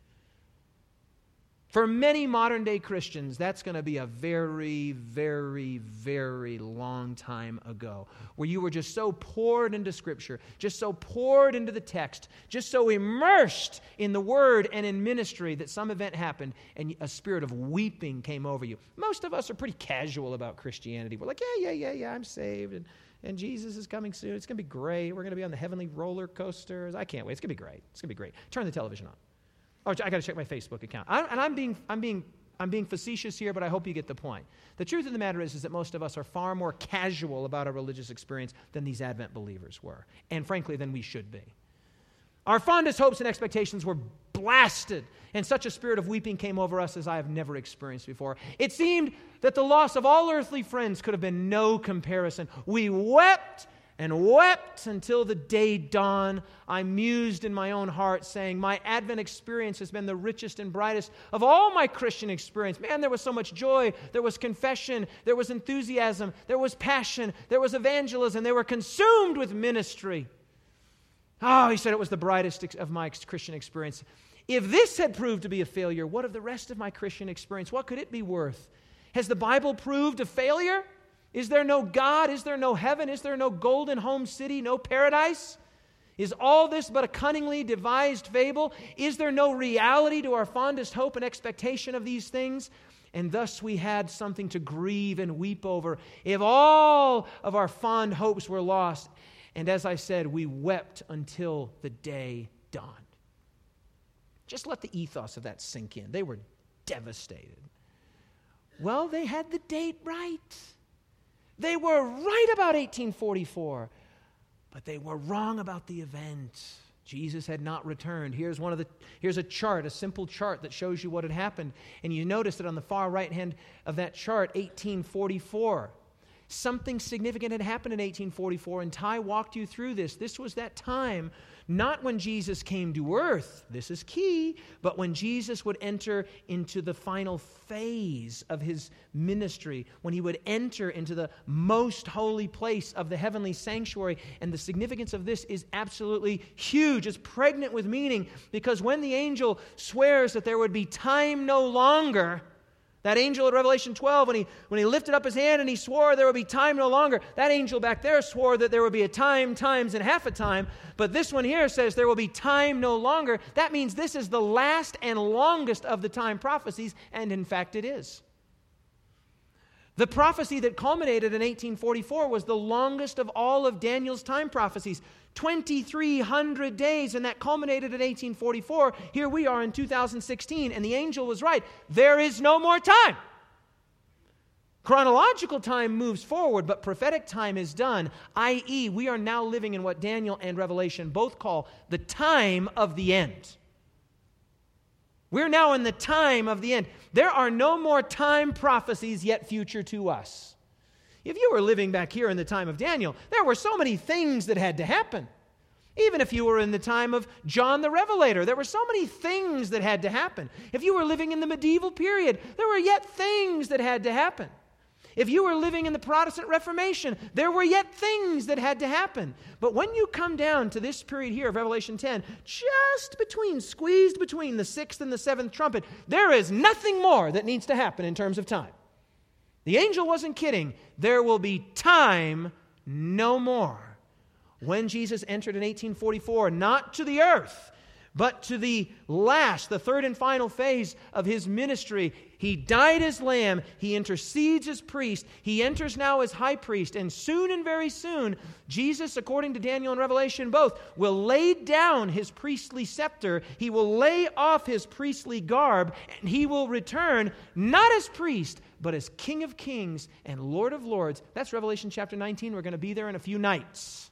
For many modern-day Christians, that's going to be a very, very, very long time ago, where you were just so poured into Scripture, just so poured into the text, just so immersed in the Word and in ministry that some event happened and a spirit of weeping came over you. Most of us are pretty casual about Christianity. We're like, yeah, I'm saved, and Jesus is coming soon. It's going to be great. We're going to be on the heavenly roller coasters. I can't wait. It's going to be great. It's going to be great. Turn the television on. Oh, I got to check my Facebook account. I'm being facetious here, but I hope you get the point. The truth of the matter is that most of us are far more casual about our religious experience than these Advent believers were, and frankly, than we should be. Our fondest hopes and expectations were blasted, and such a spirit of weeping came over us as I have never experienced before. It seemed that the loss of all earthly friends could have been no comparison. We wept and wept until the day dawned. I mused in my own heart, saying, my Advent experience has been the richest and brightest of all my Christian experience. Man, there was so much joy. There was confession. There was enthusiasm. There was passion. There was evangelism. They were consumed with ministry. Oh, he said it was the brightest of my Christian experience. If this had proved to be a failure, what of the rest of my Christian experience? What could it be worth? Has the Bible proved a failure? Is there no God? Is there no heaven? Is there no golden home city, no paradise? Is all this but a cunningly devised fable? Is there no reality to our fondest hope and expectation of these things? And thus we had something to grieve and weep over if all of our fond hopes were lost. And as I said, we wept until the day dawned. Just let the ethos of that sink in. They were devastated. Well, they had the date right. They were right about 1844, but they were wrong about the event. Jesus had not returned. Here's a chart, a simple chart that shows you what had happened. And you notice that on the far right hand of that chart, 1844. Something significant had happened in 1844, and Ty walked you through this. This was that time, not when Jesus came to earth, this is key, but when Jesus would enter into the final phase of his ministry, when he would enter into the most holy place of the heavenly sanctuary. And the significance of this is absolutely huge. It's pregnant with meaning, because when the angel swears that there would be time no longer, that angel at Revelation 12, when he lifted up his hand and he swore there would be time no longer, that angel back there swore that there would be a time, times, and half a time. But this one here says there will be time no longer. That means this is the last and longest of the time prophecies, and in fact it is. The prophecy that culminated in 1844 was the longest of all of Daniel's time prophecies, 2,300 days, and that culminated in 1844. Here we are in 2016, and the angel was right. There is no more time. Chronological time moves forward, but prophetic time is done, i.e., we are now living in what Daniel and Revelation both call the time of the end. We're now in the time of the end. There are no more time prophecies yet future to us. If you were living back here in the time of Daniel, there were so many things that had to happen. Even if you were in the time of John the Revelator, there were so many things that had to happen. If you were living in the medieval period, there were yet things that had to happen. If you were living in the Protestant Reformation, there were yet things that had to happen. But when you come down to this period here of Revelation 10, squeezed between the sixth and the seventh trumpet, there is nothing more that needs to happen in terms of time. The angel wasn't kidding. There will be time no more. When Jesus entered in 1844, not to the earth, But to the last, the third and final phase of his ministry, he died as lamb, he intercedes as priest, he enters now as high priest, and soon and very soon, Jesus, according to Daniel and Revelation both, will lay down his priestly scepter, he will lay off his priestly garb, and he will return not as priest, but as King of Kings and Lord of Lords. That's Revelation chapter 19. We're going to be there in a few nights.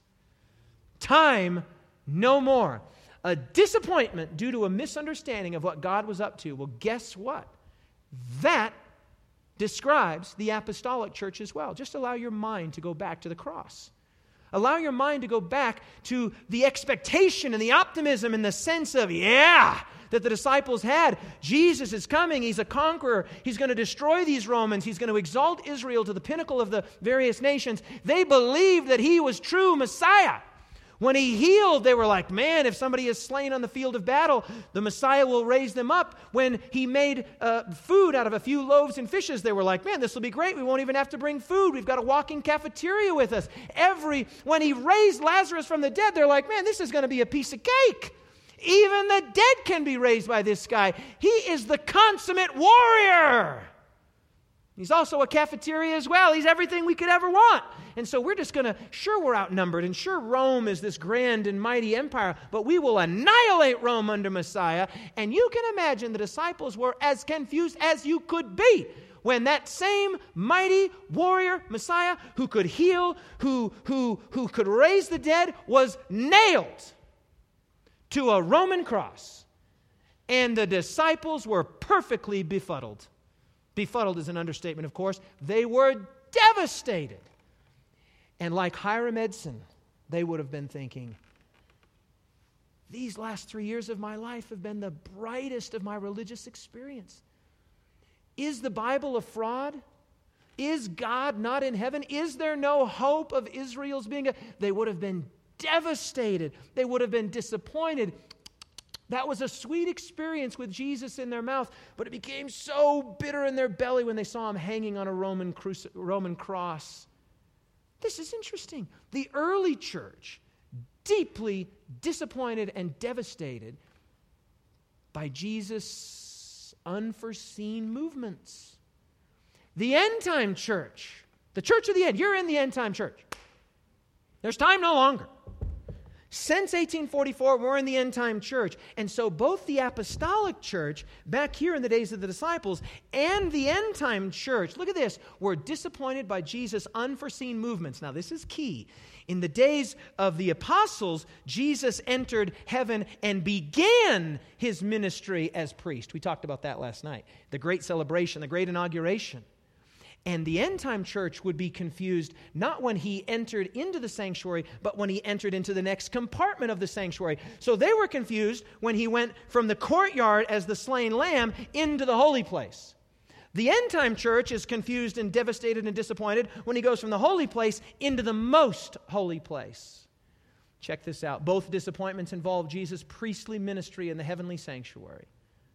Time no more. A disappointment due to a misunderstanding of what God was up to. Well, guess what? That describes the apostolic church as well. Just allow your mind to go back to the cross. Allow your mind to go back to the expectation and the optimism and the sense of, that the disciples had. Jesus is coming. He's a conqueror. He's going to destroy these Romans. He's going to exalt Israel to the pinnacle of the various nations. They believed that he was true Messiah. When he healed, they were like, man, if somebody is slain on the field of battle, the Messiah will raise them up. When he made food out of a few loaves and fishes, they were like, man, this will be great. We won't even have to bring food. We've got a walking cafeteria with us. When he raised Lazarus from the dead, they're like, man, this is going to be a piece of cake. Even the dead can be raised by this guy. He is the consummate warrior. He's also a cafeteria as well. He's everything we could ever want. And so we're just going to, sure we're outnumbered, and sure Rome is this grand and mighty empire, but we will annihilate Rome under Messiah. And you can imagine the disciples were as confused as you could be when that same mighty warrior Messiah who could heal, who could raise the dead, was nailed to a Roman cross. And the disciples were perfectly befuddled. Befuddled is an understatement, of course. They were devastated. And like Hiram Edson, they would have been thinking, these last 3 years of my life have been the brightest of my religious experience. Is the Bible a fraud? Is God not in heaven? Is there no hope of Israel's being They would have been devastated. They would have been disappointed. That was a sweet experience with Jesus in their mouth, but it became so bitter in their belly when they saw him hanging on a Roman cross. This is interesting. The early church, deeply disappointed and devastated by Jesus' unforeseen movements. The end-time church, the church of the end, you're in the end-time church. There's time no longer. Since 1844, we're in the end-time church. And so both the apostolic church, back here in the days of the disciples, and the end-time church, look at this, were disappointed by Jesus' unforeseen movements. Now, this is key. In the days of the apostles, Jesus entered heaven and began his ministry as priest. We talked about that last night. The great celebration, the great inauguration. And the end-time church would be confused not when he entered into the sanctuary, but when he entered into the next compartment of the sanctuary. So they were confused when he went from the courtyard as the slain lamb into the holy place. The end-time church is confused and devastated and disappointed when he goes from the holy place into the most holy place. Check this out. Both disappointments involve Jesus' priestly ministry in the heavenly sanctuary.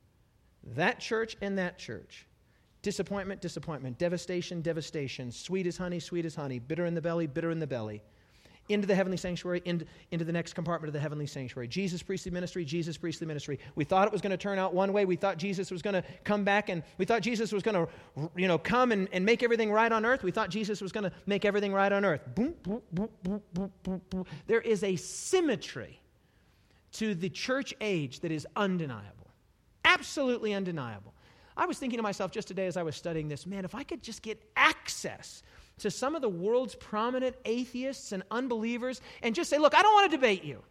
That church and that church. Disappointment, disappointment. Devastation, devastation. Sweet as honey, bitter in the belly. Into the heavenly sanctuary, into the next compartment of the heavenly sanctuary. Jesus' priestly ministry, Jesus' priestly ministry. We thought it was going to turn out one way. We thought Jesus was going to come back, and we thought Jesus was going to, come and make everything right on earth. We thought Jesus was going to make everything right on earth. Boom, boom, boom, boom, boom, boom, boom. There is a symmetry to the church age that is undeniable. Absolutely undeniable. I was thinking to myself just today as I was studying this, man, if I could just get access to some of the world's prominent atheists and unbelievers and just say, look, I don't want to debate you.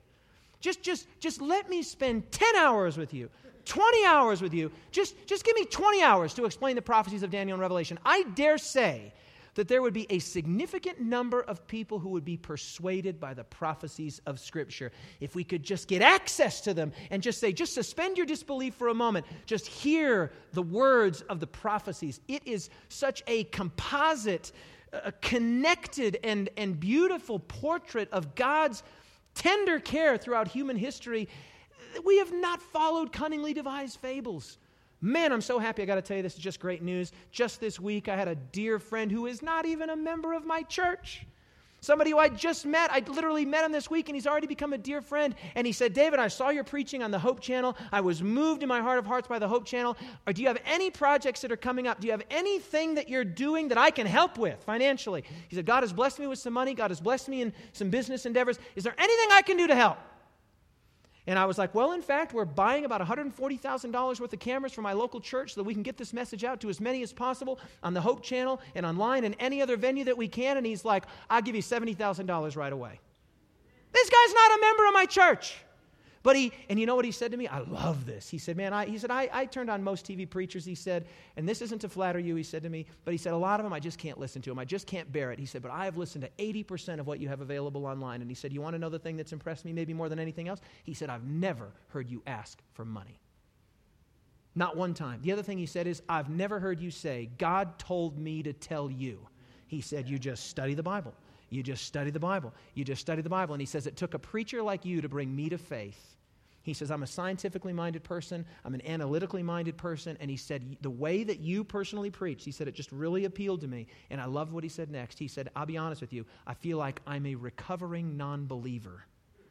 Just let me spend 10 hours with you, 20 hours with you. Just give me 20 hours to explain the prophecies of Daniel and Revelation. I dare say that there would be a significant number of people who would be persuaded by the prophecies of Scripture if we could just get access to them and just say, just suspend your disbelief for a moment. Just hear the words of the prophecies. It is such a composite, connected and beautiful portrait of God's tender care throughout human history. We have not followed cunningly devised fables. Man, I'm so happy. I got to tell you, this is just great news. Just this week, I had a dear friend who is not even a member of my church Somebody who I just met. I literally met him this week, and he's already become a dear friend. And he said, David, I saw your preaching on the Hope Channel. I was moved in my heart of hearts by the Hope Channel. Or do you have any projects that are coming up? Do you have anything that you're doing that I can help with financially? He said, God has blessed me with some money. God has blessed me in some business endeavors. Is there anything I can do to help? And I was like, well, in fact, we're buying about $140,000 worth of cameras from my local church so that we can get this message out to as many as possible on the Hope Channel and online and any other venue that we can. And he's like, I'll give you $70,000 right away. This guy's not a member of my church. But and you know what he said to me? I love this. He said, man, I turned on most TV preachers, he said, and this isn't to flatter you, he said to me, but he said, a lot of them I just can't listen to them. I just can't bear it. He said, but I have listened to 80% of what you have available online. And he said, you want to know the thing that's impressed me maybe more than anything else? He said, I've never heard you ask for money. Not one time. The other thing he said is, I've never heard you say, God told me to tell you. He said, you just study the Bible. You just study the Bible. You just study the Bible. And he says, it took a preacher like you to bring me to faith. He says, I'm a scientifically minded person. I'm an analytically minded person. And he said, the way that you personally preach, he said, it just really appealed to me. And I loved what he said next. He said, I'll be honest with you. I feel like I'm a recovering non-believer.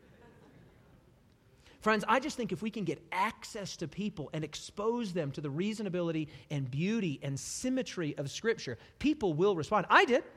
Friends, I just think if we can get access to people and expose them to the reasonability and beauty and symmetry of Scripture, people will respond. I did.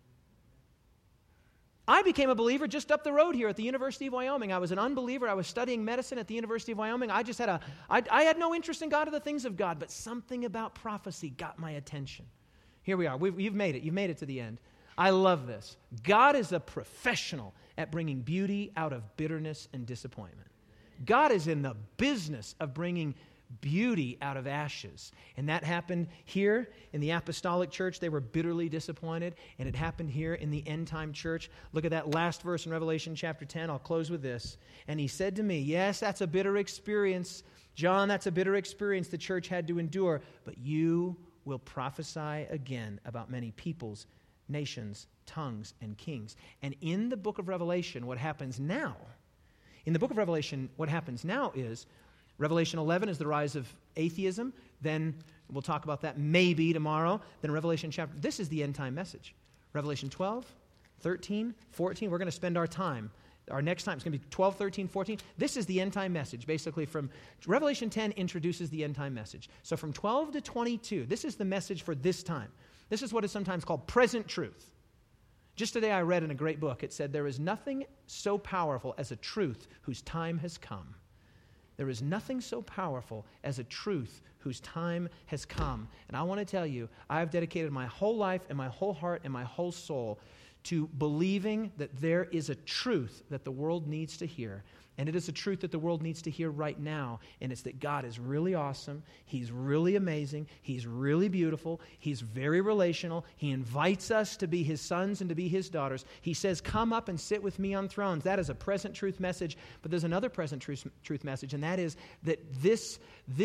I became a believer just up the road here at the University of Wyoming. I was an unbeliever. I was studying medicine at the University of Wyoming. I had no interest in God or the things of God, but something about prophecy got my attention. Here we are. You've made it. You've made it to the end. I love this. God is a professional at bringing beauty out of bitterness and disappointment. God is in the business of bringing beauty out of ashes. And that happened here in the apostolic church. They were bitterly disappointed. And it happened here in the end time church. Look at that last verse in Revelation chapter 10. I'll close with this. And he said to me, yes, that's a bitter experience. John, that's a bitter experience the church had to endure. But you will prophesy again about many peoples, nations, tongues, and kings. And in the book of Revelation, what happens now? In the book of Revelation, what happens now is Revelation 11 is the rise of atheism. Then we'll talk about that maybe tomorrow. Then Revelation chapter, this is the end time message. Revelation 12, 13, 14, we're going to spend our time. Our next time, it's going to be 12, 13, 14. This is the end time message. Basically from Revelation 10 introduces the end time message. So from 12 to 22, this is the message for this time. This is what is sometimes called present truth. Just today I read in a great book, it said, there is nothing so powerful as a truth whose time has come. There is nothing so powerful as a truth whose time has come. And I want to tell you, I have dedicated my whole life and my whole heart and my whole soul to believing that there is a truth that the world needs to hear. And it is a truth that the world needs to hear right now. And it's that God is really awesome. He's really amazing. He's really beautiful. He's very relational. He invites us to be His sons and to be His daughters. He says, come up and sit with me on thrones. That is a present truth message. But there's another present truth message, and that is that this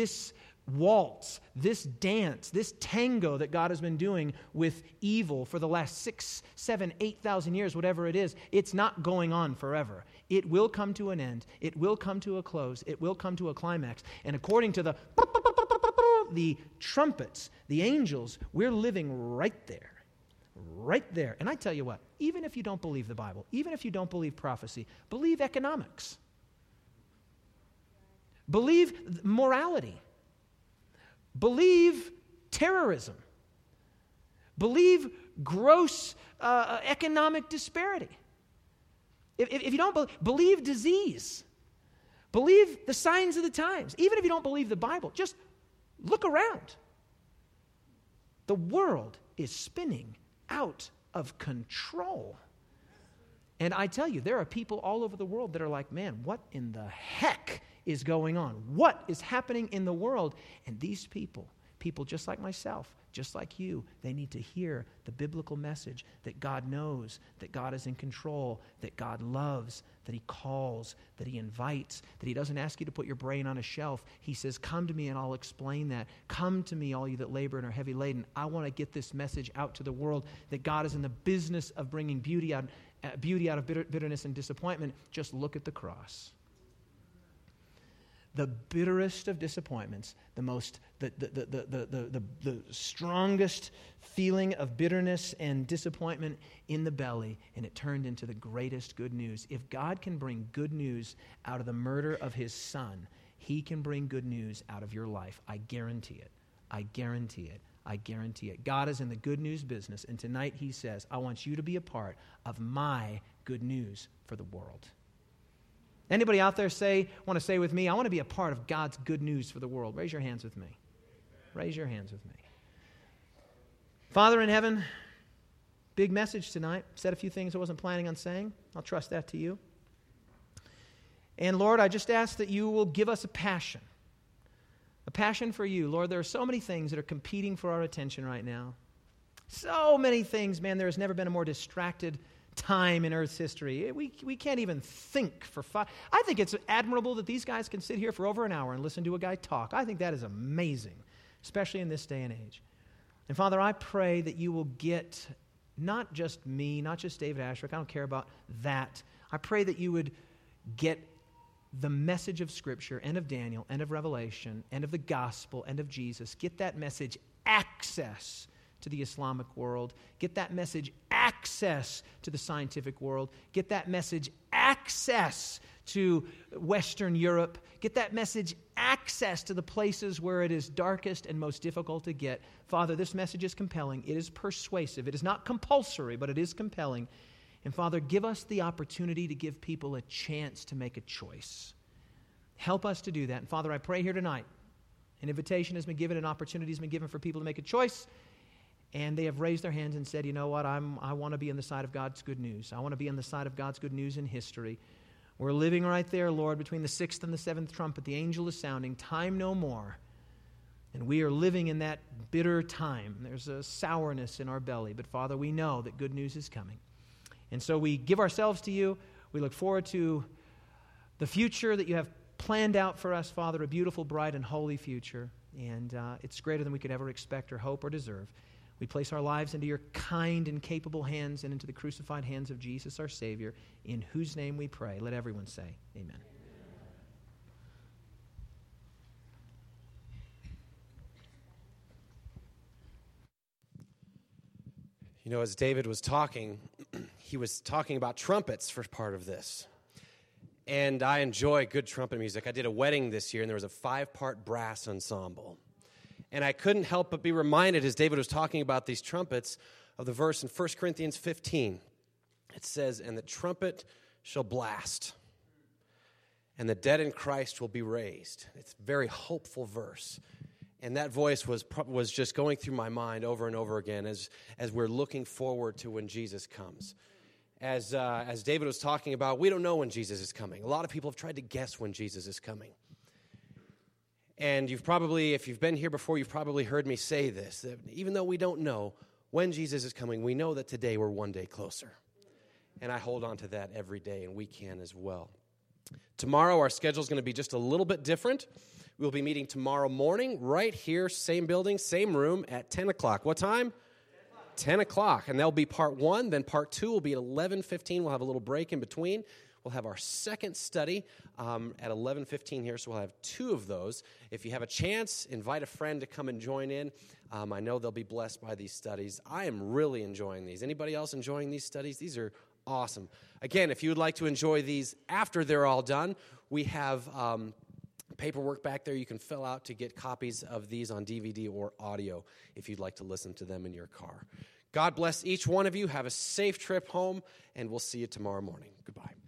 waltz, this dance, this tango that God has been doing with evil for the last 6, 7, 8,000 years, whatever it is, it's not going on forever. It will come to an end. It will come to a close. It will come to a climax. And according to the trumpets, the angels, we're living right there. Right there. And I tell you what, even if you don't believe the Bible, even if you don't believe prophecy, believe economics. Believe morality. Believe terrorism. Believe gross economic disparity. If you don't believe disease. Believe the signs of the times. Even if you don't believe the Bible, just look around. The world is spinning out of control. And I tell you, there are people all over the world that are like, man, what in the heck is going on? What is happening in the world? And these people just like myself, just like you, they need to hear the biblical message that God knows, that God is in control, that God loves, that He calls, that He invites, that He doesn't ask you to put your brain on a shelf. He says, come to me and I'll explain that. Come to me, all you that labor and are heavy laden. I want to get this message out to the world that God is in the business of bringing beauty out of bitterness and disappointment. Just look at the cross. The bitterest of disappointments, the strongest feeling of bitterness and disappointment in the belly, and it turned into the greatest good news. If God can bring good news out of the murder of his son, he can bring good news out of your life. I guarantee it. I guarantee it. I guarantee it. God is in the good news business, and tonight he says, I want you to be a part of my good news for the world. Anybody out there want to say with me, I want to be a part of God's good news for the world? Raise your hands with me. Raise your hands with me. Father in heaven, big message tonight. Said a few things I wasn't planning on saying. I'll trust that to you. And Lord, I just ask that you will give us a passion for you. Lord, there are so many things that are competing for our attention right now. So many things, man, there has never been a more distracted time in Earth's history. We can't even think for 5. I think it's admirable that these guys can sit here for over an hour and listen to a guy talk. I think that is amazing, especially in this day and age. And Father, I pray that you will get not just me, not just David Ashrick, I don't care about that. I pray that you would get the message of Scripture and of Daniel and of Revelation and of the gospel and of Jesus. Get that message access to the Islamic world. Get that message access to the scientific world. Get that message access to Western Europe. Get that message access to the places where it is darkest and most difficult to get. Father, this message is compelling. It is persuasive. It is not compulsory, but it is compelling. And Father, give us the opportunity to give people a chance to make a choice. Help us to do that. And Father, I pray here tonight, an invitation has been given, an opportunity has been given for people to make a choice. And they have raised their hands and said, you know what, I want to be on the side of God's good news. I want to be on the side of God's good news in history. We're living right there, Lord, between the 6th and the 7th trumpet. The angel is sounding, time no more. And we are living in that bitter time. There's a sourness in our belly. But Father, we know that good news is coming. And so we give ourselves to you. We look forward to the future that you have planned out for us, Father, a beautiful, bright, and holy future. And it's greater than we could ever expect or hope or deserve. We place our lives into your kind and capable hands and into the crucified hands of Jesus, our Savior, in whose name we pray. Let everyone say, amen. You know, as David was talking, he was talking about trumpets for part of this. And I enjoy good trumpet music. I did a wedding this year, and there was a 5-part brass ensemble. And I couldn't help but be reminded, as David was talking about these trumpets, of the verse in 1 Corinthians 15. It says, and the trumpet shall blast, and the dead in Christ will be raised. It's a very hopeful verse. And that voice was just going through my mind over and over again as we're looking forward to when Jesus comes. As David was talking about, we don't know when Jesus is coming. A lot of people have tried to guess when Jesus is coming. And you've probably, if you've been here before, you've probably heard me say this, that even though we don't know when Jesus is coming, we know that today we're one day closer. And I hold on to that every day, and we can as well. Tomorrow, our schedule is going to be just a little bit different. We'll be meeting tomorrow morning right here, same building, same room at 10 o'clock. What time? 10 o'clock. And that'll be part 1. Then part 2 will be at 11:15. We'll have a little break in between. We'll have our second study at 11:15 here, so we'll have 2 of those. If you have a chance, invite a friend to come and join in. I know they'll be blessed by these studies. I am really enjoying these. Anybody else enjoying these studies? These are awesome. Again, if you would like to enjoy these after they're all done, we have paperwork back there you can fill out to get copies of these on DVD or audio if you'd like to listen to them in your car. God bless each one of you. Have a safe trip home, and we'll see you tomorrow morning. Goodbye.